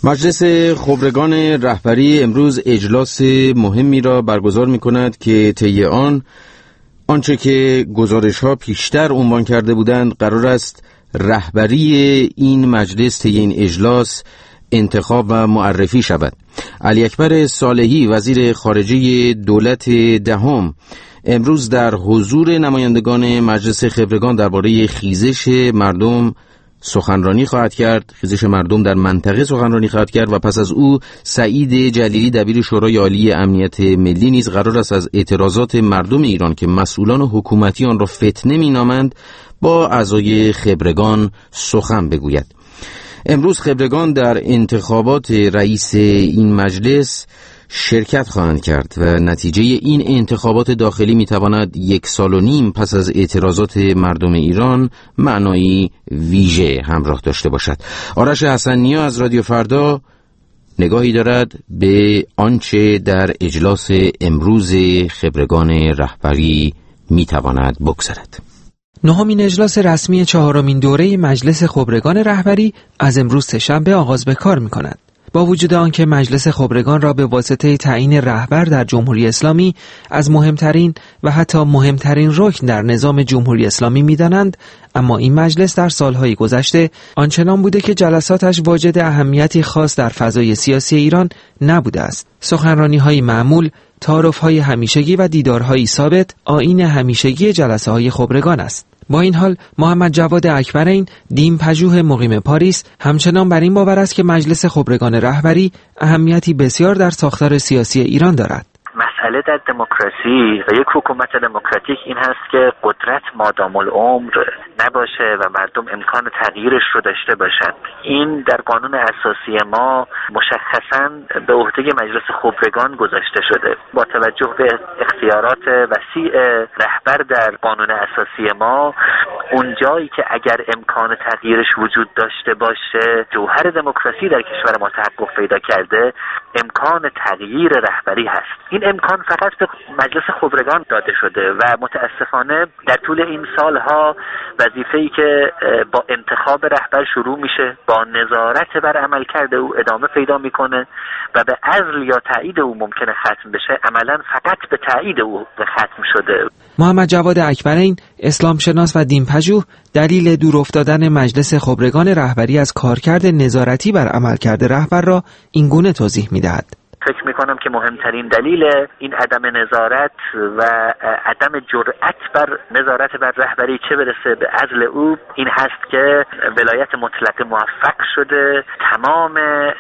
مجلس خبرگان رهبری امروز اجلاس مهمی را برگزار می کند که طی آن آنچه که گزارش‌ها پیشتر عنوان کرده بودند قرار است رهبری این مجلس طی این اجلاس انتخاب و معرفی شود. علی اکبر صالحی وزیر خارجه دولت دهم امروز در حضور نمایندگان مجلس خبرگان درباره خیزش مردم سخنرانی خواهد کرد. خیزش مردم در منطقه سخنرانی خواهد کرد و پس از او سعید جلیلی دبیر شورای عالی امنیت ملی نیز قرار است از اعتراضات مردم ایران که مسئولان حکومتی آن را فتنه می‌نامند با اعضای خبرگان سخن بگوید. امروز خبرگان در انتخابات رئیس این مجلس شرکت خواهند کرد و نتیجه این انتخابات داخلی میتواند یک سال و نیم پس از اعتراضات مردم ایران معنایی ویژه همراه داشته باشد. آرش حسن‌نیا از رادیو فردا نگاهی دارد به آنچه در اجلاس امروز خبرگان رهبری میتواند بگذرد. نهمین اجلاس رسمی چهارمین دوره مجلس خبرگان رهبری از امروز سه‌شنبه آغاز به کار می‌کند. با وجود آنکه مجلس خبرگان را به واسطه تعیین رهبر در جمهوری اسلامی از مهمترین و حتی مهمترین رکن در نظام جمهوری اسلامی می‌دانند، اما این مجلس در سالهای گذشته آنچنان بوده که جلساتش واجد اهمیتی خاص در فضای سیاسی ایران نبوده است. سخنرانی‌های معمول، تعارف‌های همیشگی و دیدارهای ثابت آیین همیشگی جلسه‌های خبرگان است. با این حال محمد جواد اکبرین دیم پژوه مقیم پاریس همچنان بر این باور است که مجلس خبرگان رهبری اهمیتی بسیار در ساختار سیاسی ایران دارد. مسئله در دموکراسی و یک حکومت دموکراتیک این هست که قدرت مادام العمر نباشه و مردم امکان تغییرش رو داشته باشند. این در قانون اساسی ما مشخصاً به عهده مجلس خبرگان گذاشته شده. با توجه به اختیارات وسیع رهبر در قانون اساسی ما، اون جایی که اگر امکان تغییرش وجود داشته باشه جوهر دموکراسی در کشور ما تحقق پیدا کرده، امکان تغییر رهبری هست. این امکان فقط به مجلس خبرگان داده شده و متاسفانه در طول این سالها وظیفه‌ای که با انتخاب رهبر شروع میشه با نظارت بر عملکرد او ادامه پیدا میکنه و به عزل یا تایید او ممکنه ختم بشه، عملاً فقط به تایید او ختم شده. محمد جواد اکبرین، اسلام شناس و دین پژوه، دلیل دور افتادن مجلس خبرگان رهبری از کارکرد نظارتی بر عملکرد رهبر را این گونه توضیح می‌دهد. فکر میکنم که مهمترین دلیل این عدم نظارت و عدم جرأت بر نظارت بر رهبری چه برسه به عزل او این هست که ولایت مطلق موفق شده، تمام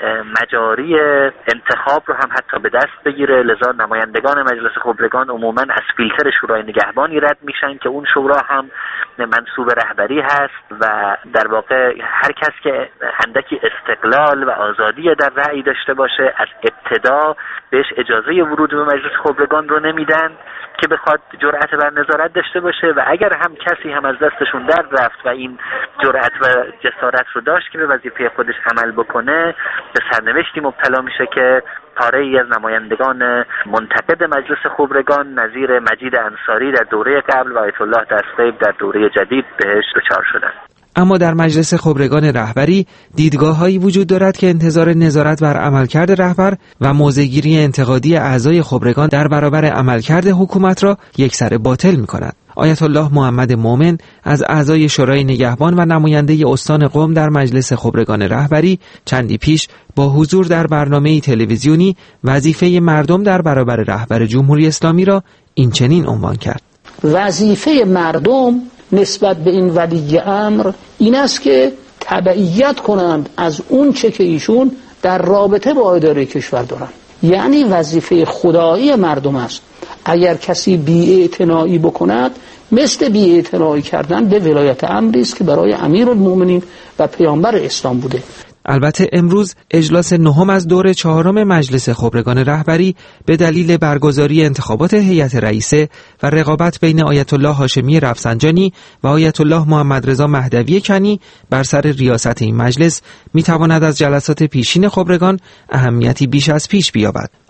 مجاری انتخاب رو هم حتی به دست بگیره، لذا نمایندگان مجلس خبرگان عموما از فیلتر شورای نگهبانی رد میشن که اون شورا هم منصوب رهبری هست و در واقع هر کس که اندکی استقلال و آزادی در رأی داشته باشه از ابتدا بهش اجازه ورود به مجلس خبرگان رو نمیدن که بخواد جرأت بر نظارت داشته باشه و اگر هم کسی هم از دستشون در رفت و این جرأت و جسارت رو داشت که به وظیفه خودش عمل بکنه، به سرنوشتی مبتلا میشه که پاره‌ای از نمایندگان منتقد مجلس خبرگان نظیر مجید انصاری در دوره قبل و آیت الله دستغیب در دوره جدید بهش دچار شدن. اما در مجلس خبرگان رهبری دیدگاه‌هایی وجود دارد که انتظار نظارت بر عملکرد رهبر و موضع‌گیری انتقادی اعضای خبرگان در برابر عملکرد حکومت را یکسره باطل می‌کند. آیت الله محمد مومن از اعضای شورای نگهبان و نماینده استان قم در مجلس خبرگان رهبری چندی پیش با حضور در برنامه تلویزیونی وظیفه مردم در برابر رهبر جمهوری اسلامی را این چنین عنوان کرد: وظیفه مردم نسبت به این ولی امر این است که تبعیت کنند از اون چه که ایشون در رابطه با اداره کشور دارند. یعنی وظیفه خدایی مردم است. اگر کسی بی‌اعتنایی بکند مثل بی‌اعتنایی کردن به ولایت امری است که برای امیرالمومنین و پیامبر اسلام بوده. البته امروز اجلاس نهم از دور چهارم مجلس خبرگان رهبری به دلیل برگزاری انتخابات هیئت رئیسه و رقابت بین آیت الله هاشمی رفسنجانی و آیت الله محمد رضا مهدوی کنی بر سر ریاست این مجلس میتواند از جلسات پیشین خبرگان اهمیتی بیش از پیش بیابد.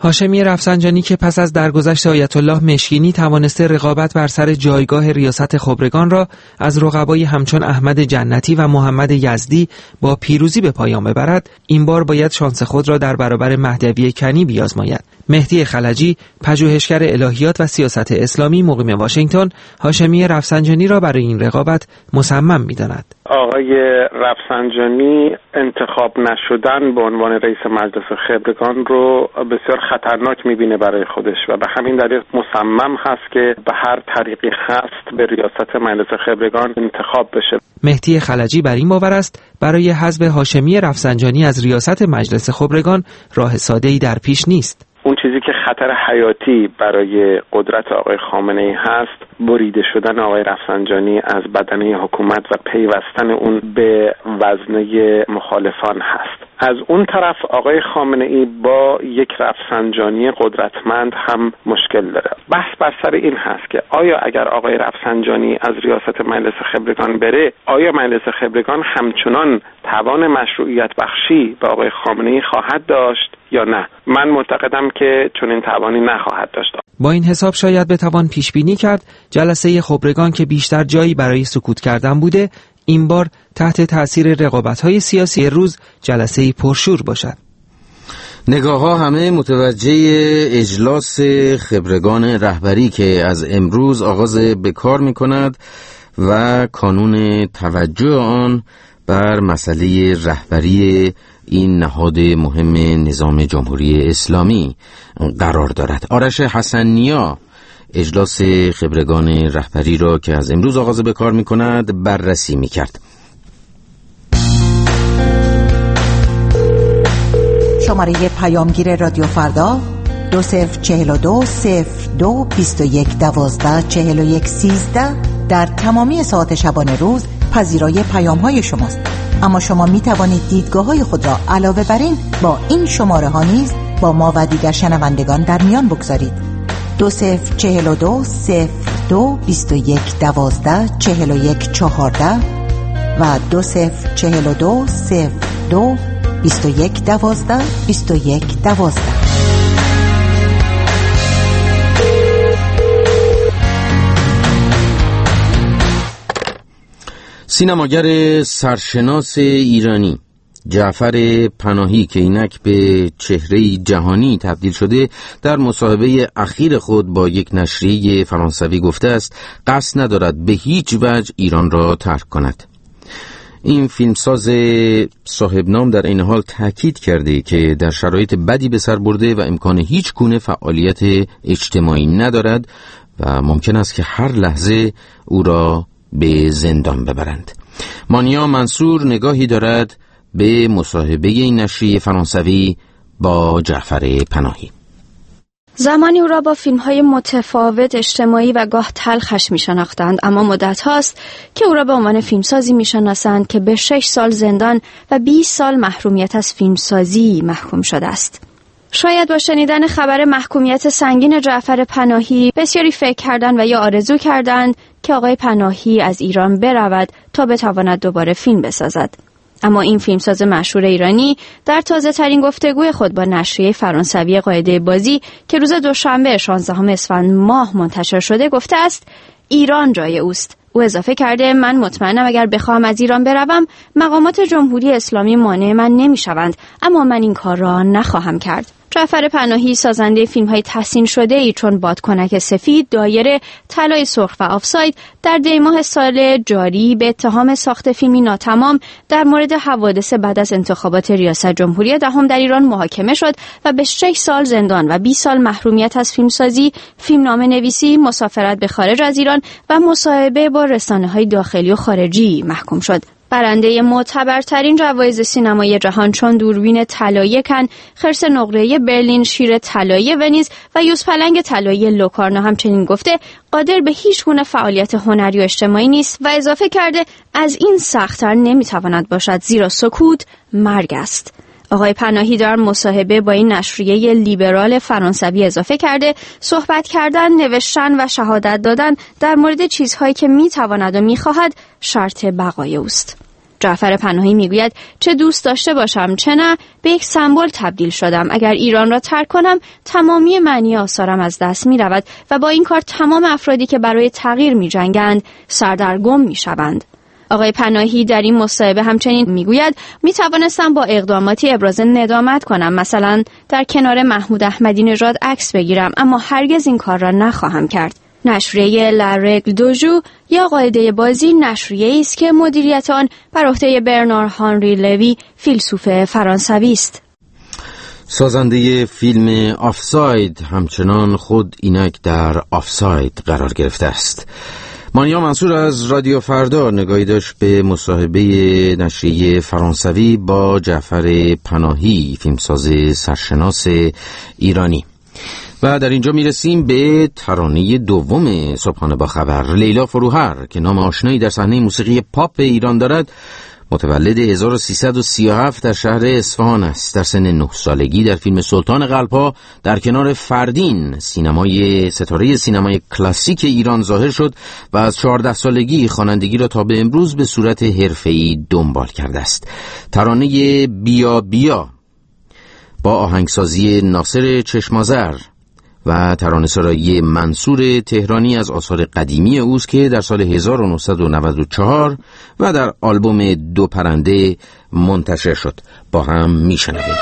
هاشمی رفسنجانی که پس از درگذشت آیت الله مشکینی توانسته رقابت بر سر جایگاه ریاست خبرگان را از رقبای همچون احمد جنتی و محمد یزدی با پیروزی به پایان ببرد، این بار باید شانس خود را در برابر مهدوی کنی بیازماید. مهدی خلجی، پژوهشگر الهیات و سیاست اسلامی مقیم واشنگتن، هاشمی رفسنجانی را برای این رقابت مصمم می‌داند. آقای رفسنجانی انتخاب نشدن به عنوان رئیس مجلس خبرگان رو بسیار خطرناک می‌بینه برای خودش و به همین دلیل مصمم هست که به هر طریقی هست به ریاست مجلس خبرگان انتخاب بشه. مهدی خلجی بر این باور است برای حذف هاشمی رفسنجانی از ریاست مجلس خبرگان راه ساده‌ای در پیش نیست. اون چیزی که خطر حیاتی برای قدرت آقای خامنه‌ای هست بریده شدن آقای رفسنجانی از بدنه حکومت و پیوستن اون به وزنه مخالفان هست. از اون طرف آقای خامنه‌ای با یک رفسنجانی قدرتمند هم مشکل داره. بحث بر سر این هست که آیا اگر آقای رفسنجانی از ریاست مجلس خبرگان بره، آیا مجلس خبرگان همچنان توان مشروعیت بخشی به آقای خامنه‌ای خواهد داشت یا نه؟ من معتقدم که چنین توانی نخواهد داشت. با این حساب شاید بتوان پیش بینی کرد جلسه خبرگان که بیشتر جایی برای سکوت کردن بوده، این بار تحت تأثیر رقابت‌های سیاسی روز جلسه‌ای پرشور باشد. نگاه‌ها همه متوجه اجلاس خبرگان رهبری که از امروز آغاز به کار می‌کند و کانون توجه آن بر مسئله رهبری این نهاد مهم نظام جمهوری اسلامی قرار دارد. آرش حسن‌نیا اجلاس خبرگان رهبری را که از امروز آغاز به کار می‌کند بررسی می‌کرد. شماره پیامگیر رادیو فردا دو صفر چهل و دو صفر دو بیست و یک دوازده چهل و یک سیزده در تمامی ساعت شبانه روز پذیرای پیام‌های شماست. اما شما می توانید دیدگاه‌های خود را علاوه بر این با این شماره ها نیز با ما و دیگر شنوندگان در میان بگذارید. دو صفر چهل و دو صفر دو بیست و یک دوازده چهل و یک چهارده و دو صفر چهل و دو صفر دو بیست و یک دوازده بیست و یک دوازده. سینماگر سرشناس ایرانی جعفر پناهی که اینک به چهره جهانی تبدیل شده، در مصاحبه اخیر خود با یک نشریه فرانسوی گفته است قصد ندارد به هیچ وجه ایران را ترک کند. این فیلمساز صاحب نام در این حال تاکید کرده که در شرایط بدی به سر برده و امکان هیچ گونه فعالیت اجتماعی ندارد و ممکن است که هر لحظه او را به زندان ببرند. مانیا منصور نگاهی دارد به مصاحبه این نشریه فرانسوی با جعفر پناهی. زمانی او را با فیلم‌های متفاوت اجتماعی و گاه تلخش می‌شناختند، اما مدت هاست که او را به عنوان فیلمسازی می‌شناسند که به شش سال زندان و بیست سال محرومیت از فیلمسازی محکوم شده است. شاید با شنیدن خبر محکومیت سنگین جعفر پناهی بسیاری فکر کردند و یا آرزو کردند که آقای پناهی از ایران برود تا بتواند دوباره فیلم بسازد. اما این فیلمساز مشهور ایرانی در تازه ترین گفتگوی خود با نشریه فرانسوی قاعده بازی که روز دوشنبه شانزدهم اسفند ماه منتشر شده گفته است ایران جای اوست. او اضافه کرده من مطمئنم اگر بخواهم از ایران بروم مقامات جمهوری اسلامی مانع من نمیشوند، اما من این کار را نخواهم کرد. جعفر پناهی سازنده فیلم‌های تحسین شده ای چون بادکنک سفید، دایره، طلای سرخ و آفساید در دیماه سال جاری به اتهام ساخت فیلمی ناتمام در مورد حوادث بعد از انتخابات ریاست جمهوری دهم در ایران محاکمه شد و به شش سال زندان و بیست سال محرومیت از فیلمسازی، فیلمنامه نویسی، مسافرت به خارج از ایران و مصاحبه با رسانه‌های داخلی و خارجی محکوم شد. برنده معتبرترین جوایز سینمایی جهان چون دوربین طلایی کن، خرس نقره‌ای برلین، شیر طلایی ونیز و یوزپلنگ طلایی لوکارنو همچنین گفته قادر به هیچ گونه فعالیت هنری و اجتماعی نیست و اضافه کرده از این سخت‌تر نمی‌تواند باشد زیرا سکوت مرگ است. آقای پناهی در مصاحبه با این نشریه لیبرال فرانسوی اضافه کرده صحبت کردن، نوشتن و شهادت دادن در مورد چیزهایی که میتواند و میخواهد شرط بقای اوست. جعفر پناهی میگوید چه دوست داشته باشم چه نه به یک سمبل تبدیل شدم. اگر ایران را ترک کنم تمامی معنی آثارم از دست می رود و با این کار تمام افرادی که برای تغییر می جنگند سردرگم می شوند. آقای پناهی در این مصاحبه همچنین میگوید می توانستم با اقداماتی ابراز ندامت کنم، مثلا در کنار محمود احمدی نژاد عکس بگیرم، اما هرگز این کار را نخواهم کرد. نشریه لا رگل دو جو یا قاعده بازی نشریه‌ای است که مدیریت آن بر عهده برنار هانری لوی فیلسوف فرانسوی است. سازنده فیلم آفساید همچنان خود اینک در آفساید قرار گرفته است. مانیا منصور از رادیو فردا نگاهی داشت به مصاحبه نشریه فرانسوی با جعفر پناهی، فیلمساز سرشناس ایرانی. و در اینجا میرسیم به ترانه دوم صبحانه با خبر. لیلا فروهر که نام آشنایی در صحنه موسیقی پاپ ایران دارد، متولد هزار و سیصد و سی و هفت در شهر اصفهان است. در سن نه سالگی در فیلم سلطان قلب‌ها در کنار فردین، سینمای ستاره سینمای کلاسیک ایران ظاهر شد و از چهارده سالگی خوانندگی را تا به امروز به صورت حرفه‌ای دنبال کرده است. ترانه بیا بیا با آهنگسازی ناصر چشمازر و ترانه‌سرایی منصور تهرانی از آثار قدیمی اوست که در سال هزار و نهصد و نود و چهار و در آلبوم دو پرنده منتشر شد. با هم میشنویم.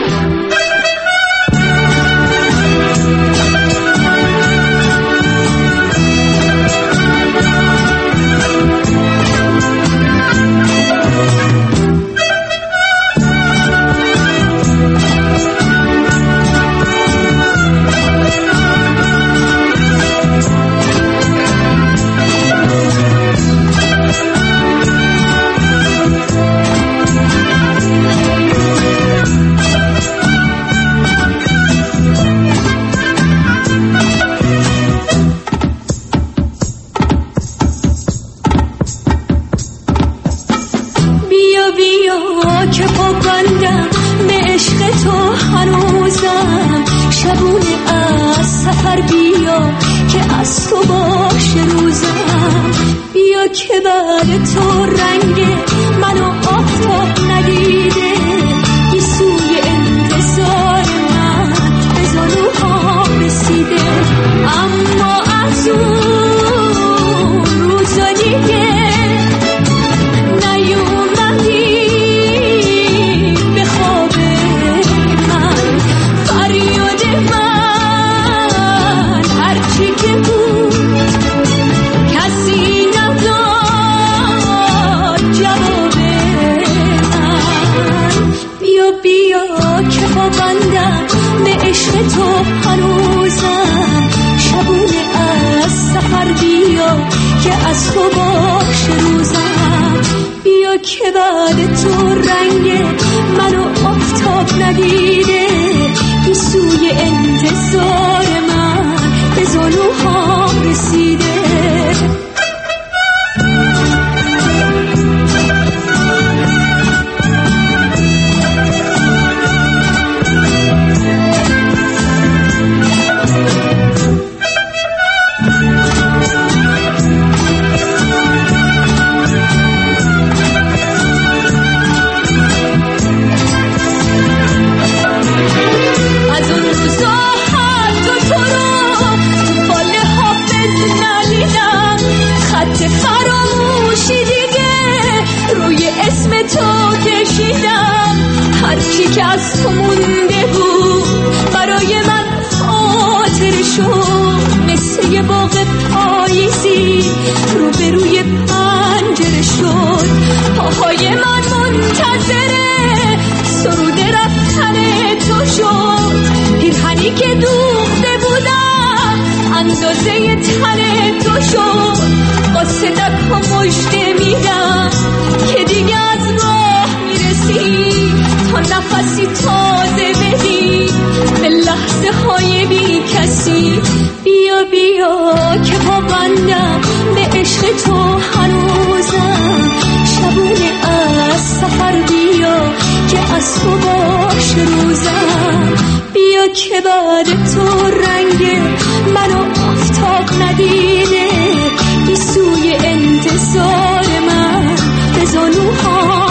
که بعد تو رنگ منو آفتاب ندیده، بی سوی انتظار من به زانوها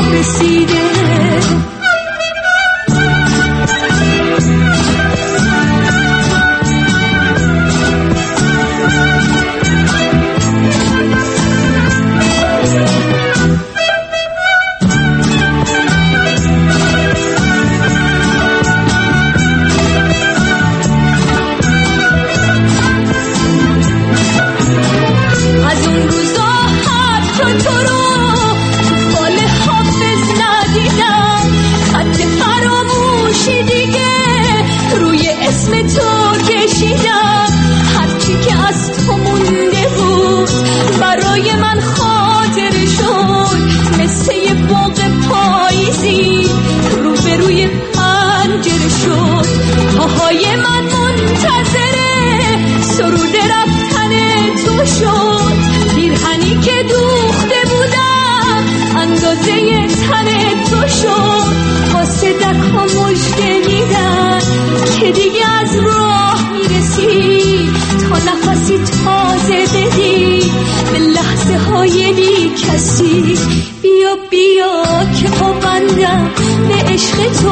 تو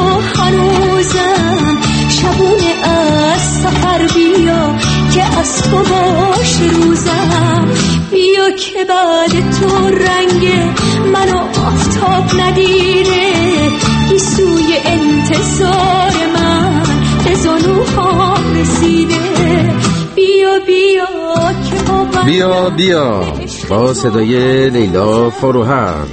هنوزم، شبونه از سفر بیا که از تو باش روزم. بیا که بعد تو رنگ منو آفتاب ندیره، گیسوی انتظار من به زانوهام رسیده. بیا بیا که با بیا بیا با صدای لیلا فروهر.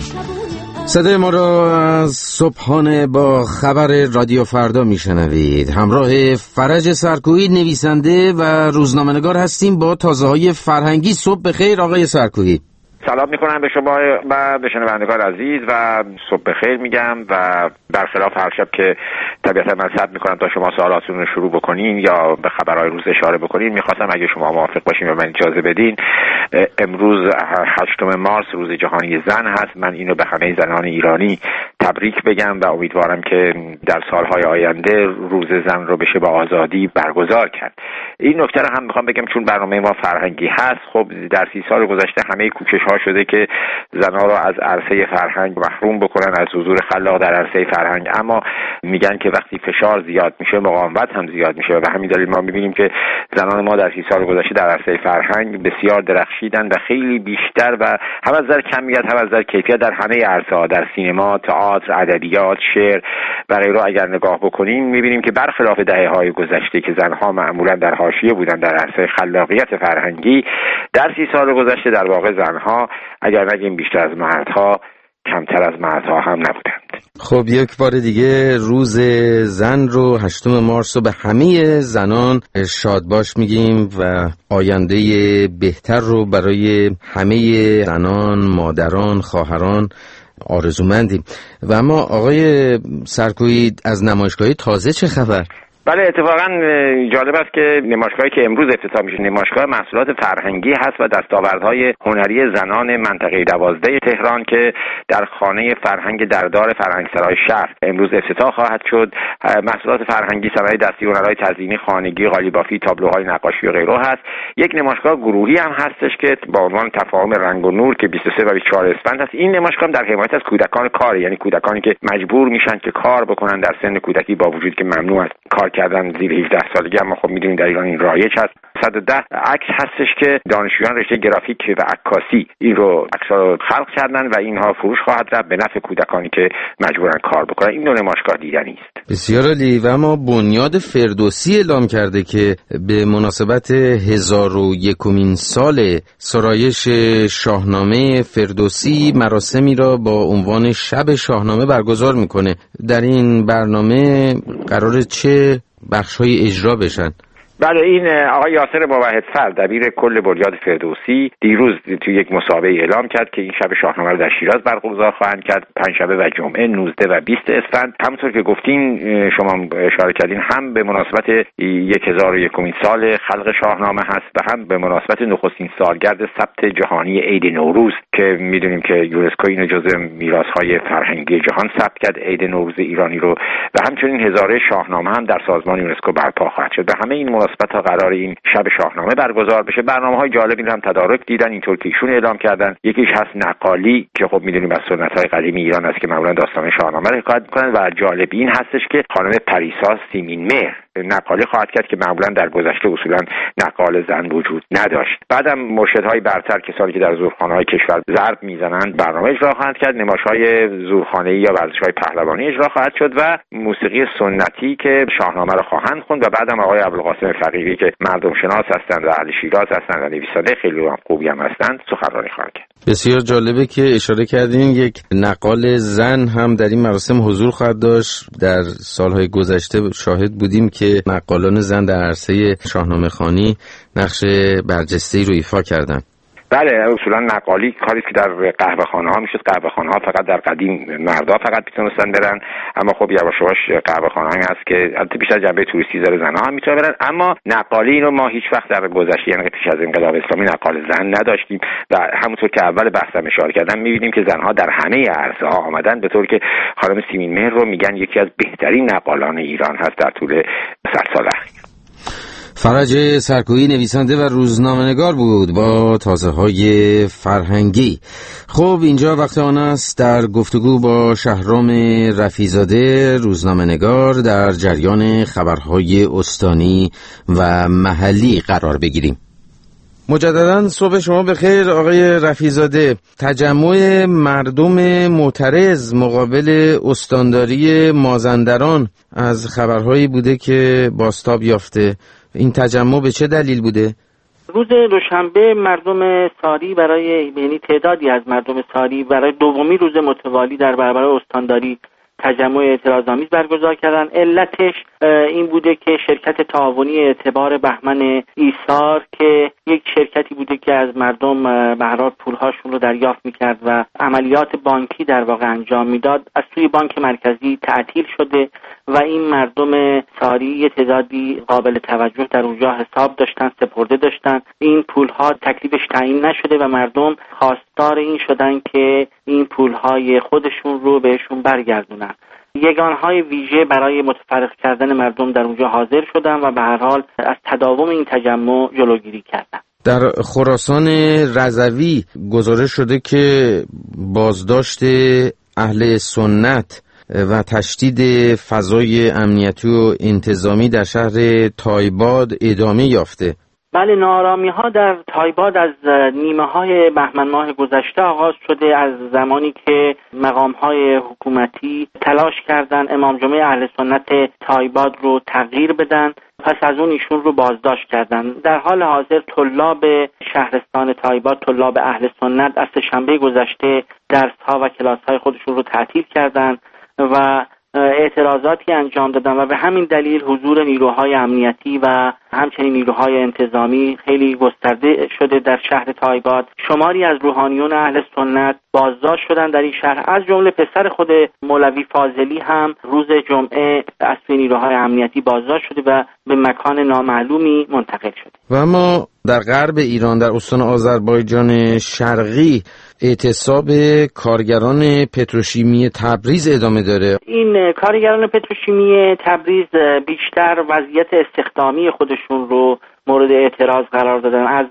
صدای ما را از صبحانه با خبر رادیو فردا میشنوید. همراه فرج سرکویی نویسنده و روزنامه‌نگار هستیم با تازه‌های فرهنگی. صبح بخیر آقای سرکویی. سلام میکنم به شما و به شنوندگان عزیز و صبح بخیر میگم و برخلاف هر شب که طبیعتا من صبر میکنم تا شما سوالاتون رو شروع بکنین یا به خبرهای روز اشاره بکنین، میخواستم اگه شما موافق باشین و من اجازه بدین، امروز هشتم مارس روز جهانی زن هست. من اینو به همه زنان ایرانی تبریک بگم و امیدوارم که در سالهای آینده روز زن رو بشه با آزادی برگزار کرد. این نکته رو هم میخوام بگم چون برنامه ما فرهنگی هست. خب در سی سال گذشته همه کوشش ها شده که زنها رو از عرصه فرهنگ محروم بکنن، از حضور خلاق در عرصه فرهنگ، اما میگن که وقتی فشار زیاد میشه مقاومت هم زیاد میشه و به همین دلیل ما میبینیم که زنان ما در سی سال گذشته در عرصه فرهنگ بسیار درخشیدن و خیلی بیشتر و هم از نظر کمیت هم از نظر کیفیت در همه عرصه‌ها، در سینما، تئاتر، ادبیات، شعر و غیره اگر نگاه بکنیم میبینیم که برخلاف دهه‌های گذشته که زنها معمولا در حاشیه بودن در عرصه خلاقیت فرهنگی، در سی سال گذشته در واقع زنها اگر نگیم بیشتر از مردها کمتر از مردها هم نبودند. خب یک بار دیگه روز زن رو هشتم مارس رو به همه زنان شادباش میگیم و آینده بهتر رو برای همه زنان، مادران، خواهران آرزومندیم. و اما آقای سرکویی از نمایشگاه تازه چه خبر؟ بله اتفاقا جالب است که نمایشگاهی که امروز افتتاح میشه نمایشگاه محصولات فرهنگی هست و دستاوردهای هنری زنان منطقه دوازده تهران که در خانه فرهنگ دردار فرهنگسرای شهر امروز افتتاح خواهد شد. محصولات فرهنگی صنایع دستی، هنرهای تزیینی، خانگی، قالیبافی، تابلوهای نقاشی و غیره هست. یک نمایشگاه گروهی هم هستش که با عنوان تفاهم رنگ و نور که بیست و سه و بیست و چهار اسفند هست. این نمایشگاه در حمایت از کودکان کار، یعنی کودکانی که مجبور میشن که کار بکنن در سن کودکی با وجود که ممنوع است کار کردن زیر هجده سالگی، اما خب میدونیم در ایران این رایج هست. صد و ده عکس هستش که دانشجویان رشته گرافیک و عکاسی این رو عکس‌ها رو خلق کردن و اینها فروش خواهد رفت به نفع کودکانی که مجبورن کار بکنن. این دو نمایشگاه دیدنی است. بسیار عالی. و اما بنیاد فردوسی اعلام کرده که به مناسبت هزار و یکمین سال سرایش شاهنامه فردوسی مراسمی را با عنوان شب شاهنامه برگزار میکنه. در این برنامه قرار چه بخش‌های اجرا بشن؟ بله این آقای یاسر موحدفر دبیر کل بنیاد فردوسی دیروز توی یک مسابقه اعلام کرد که این شب شاهنامه رو در شیراز برگزار خواهند کرد پنجشنبه و جمعه نوزده و بیست اسفند. همونطور که گفتین شما اشاره کردین هم به مناسبت هزار و یکمین سال خلق شاهنامه هست و هم به مناسبت نخستین سالگرد ثبت جهانی عید نوروز که میدونیم که یونسکو اینو جزو میراث‌های فرهنگی جهان ثبت کرد، عید نوروز ایرانی رو، و همچنین هزاره شاهنامه هم در سازمان یونسکو برپا خواهد شد. به همه این مناسبت تا قرار این شب شاهنامه برگزار بشه. برنامه‌های جالبی هم تدارک دیدن، اینطور که ایشون اعلام کردن. یکیش هست نقالی که خب میدونیم از سنت‌های قدیمی ایران است که معمولا داستان شاهنامه رو حکایت می‌کنن و جالب این هستش که خانم پریسا سیمین مهر نقالی خواهد کرد که معمولا در گذشته اصولا نقال زن وجود نداشت. بعدم مرشدهای برتر کسانی که در زورخانه‌های کشور ضرب میزنند برنامه اجرا خواهند کرد. نمایش‌های زورخانه‌ای یا ورزش‌های پهلوانی اجرا خواهد شد و موسیقی سنتی که شاهنامه را خواهند خوند و بعدم آقای ابوالقاسم فقیهی که مردم شناس هستند و اهل شیراز هستند و نویسنده خیلی خوبی هم هستند سخنرانی خواهند کرد. بسیار جالبه که اشاره کردین یک نقال زن هم در این مراسم حضور خواهد داشت. در سالهای گذشته شاهد بودیم که نقالان زن در عرصه شاهنامه خوانی نقش برجسته‌ای رو ایفا کردند. بله اصولا نقالی کاری که در قهوه خانه ها میشد. قهوه خانه ها فقط در قدیم مردا فقط میتونستن برن، اما خب یواش یواش قهوه خانه هایی هست که البته بیشتر جنبه توریستی داره، زنها هم میتونن برن، اما نقالی اینو ما هیچ وقت در گذشته یعنی پیش از انقلاب اسلامی نقال زن نداشتیم و همونطور که اول بحثم اشاره کردم میبینیم که زنها در همه عرصه ها آمدن، به طوری که خانم سیمین مهر رو میگن یکی از بهترین نقالان ایران هست در طول صد سال اخیر. فرج سرکویی نویسنده و روزنامه‌نگار بود با تازه‌های فرهنگی. خب اینجا وقت آن است در گفتگو با شهرام رفیع‌زاده روزنامه‌نگار در جریان خبرهای استانی و محلی قرار بگیریم. مجدداً صبح شما بخیر آقای رفیع‌زاده. تجمع مردم معترض مقابل استانداری مازندران از خبرهایی بوده که بازتاب یافته. این تجمع به چه دلیل بوده؟ روز دوشنبه مردم ساری برای یعنی تعدادی از مردم ساری برای دومی روز متوالی در برابر استانداری تجمع اعتراض‌آمیز برگزار کردن. علتش این بوده که شرکت تعاونی اعتبار بهمن ایثار که یک شرکتی بوده که از مردم به هر حال پولهاشون رو دریافت می‌کرد و عملیات بانکی در واقع انجام میداد، از سوی بانک مرکزی تعطیل شده و این مردم ساری یه تعدادی قابل توجه در اونجا حساب داشتن، سپرده داشتن. این پولها تکلیفش تعیین نشده و مردم خواستار این شدن که این پولهای خودشون رو بهشون برگردونن. یگانهای ویژه برای متفرق کردن مردم در اونجا حاضر شدن و به هر حال از تداوم این تجمع جلوگیری کردن. در خراسان رضوی گزارش شده که بازداشت اهل سنت و تشدید فضای امنیتی و انتظامی در شهر تایباد ادامه یافته. بله، نارامی ها در تایباد از نیمه های بهمن ماه گذشته آغاز شده، از زمانی که مقام های حکومتی تلاش کردند امام جمعه اهل سنت تایباد رو تغییر بدن، پس از اون ایشون رو بازداشت کردن. در حال حاضر طلاب شهرستان تایباد، طلاب اهل سنت، از شنبه گذشته درس ها و کلاس های خودشون رو تعطیل کردن و اعتراضاتی انجام دادن و به همین دلیل حضور نیروهای امنیتی و همچنین نیروهای انتظامی خیلی گسترده شده در شهر تایباد. شماری از روحانیون اهل سنت بازداشت شدن در این شهر، از جمله پسر خود مولوی فاضلی هم روز جمعه از سوی نیروهای امنیتی بازداشت شده و به مکان نامعلومی منتقل شده. و اما در غرب ایران در استان آذربایجان شرقی اعتصاب کارگران پتروشیمی تبریز ادامه داره. این کارگران پتروشیمی تبریز بیشتر وضعیت استخدامی خودشون رو مورد اعتراض قرار دادن. از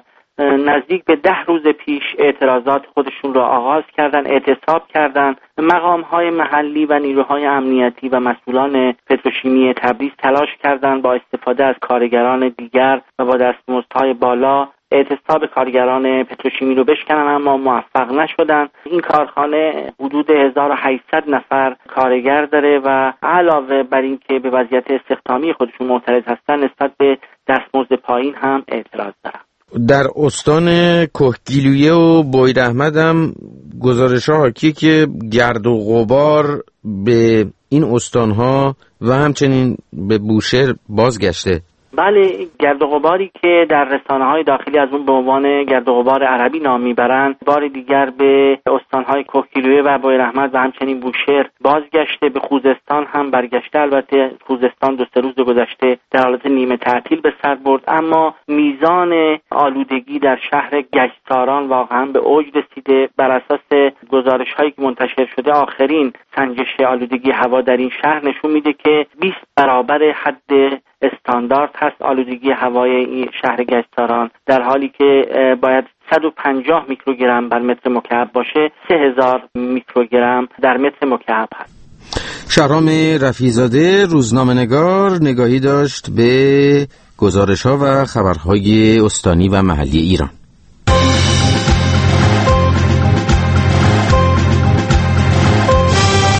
نزدیک به ده روز پیش اعتراضات خودشون رو آغاز کردن، اعتصاب کردن. مقام‌های محلی و نیروهای امنیتی و مسئولان پتروشیمی تبریز تلاش کردند با استفاده از کارگران دیگر و با دستمزدهای بالا اعتصاب کارگران پتروشیمی رو بشکنن، اما موفق نشدن. این کارخانه حدود هزار و هشتصد نفر کارگر داره و علاوه بر این که به وضعیت استخدامی خودشون معترض هستن، نسبت به دستمزد پایین هم اعتراض دارن. در استان کهگیلویه و بویراحمد هم گزارش‌ها حاکیه که گرد و غبار به این استان‌ها و همچنین به بوشهر بازگشته. بله، گرد و غباری که در رسانه‌های داخلی از اون به عنوان گرد و غبار عربی نام میبرند، بار دیگر به استان‌های کهگیلویه و بویراحمد و همچنین بوشهر بازگشته. به خوزستان هم برگشته. البته خوزستان دو سه روز گذشته در حالت نیمه تعطیل به سر برد، اما میزان آلودگی در شهر گچساران واقعا به اوج رسیده. بر اساس گزارش‌هایی که منتشر شده، آخرین سنجش آلودگی هوا در این شهر نشون میده که بیست برابر حد استاندارد هست آلودگی هوای این شهر گچساران، در حالی که باید صد و پنجاه میکروگرم بر متر مکعب باشه، سه هزار میکروگرم در متر مکعب هست. شهرام رفیع‌زاده روزنامه‌نگار نگاهی داشت به گزارش‌ها و خبرهای استانی و محلی ایران.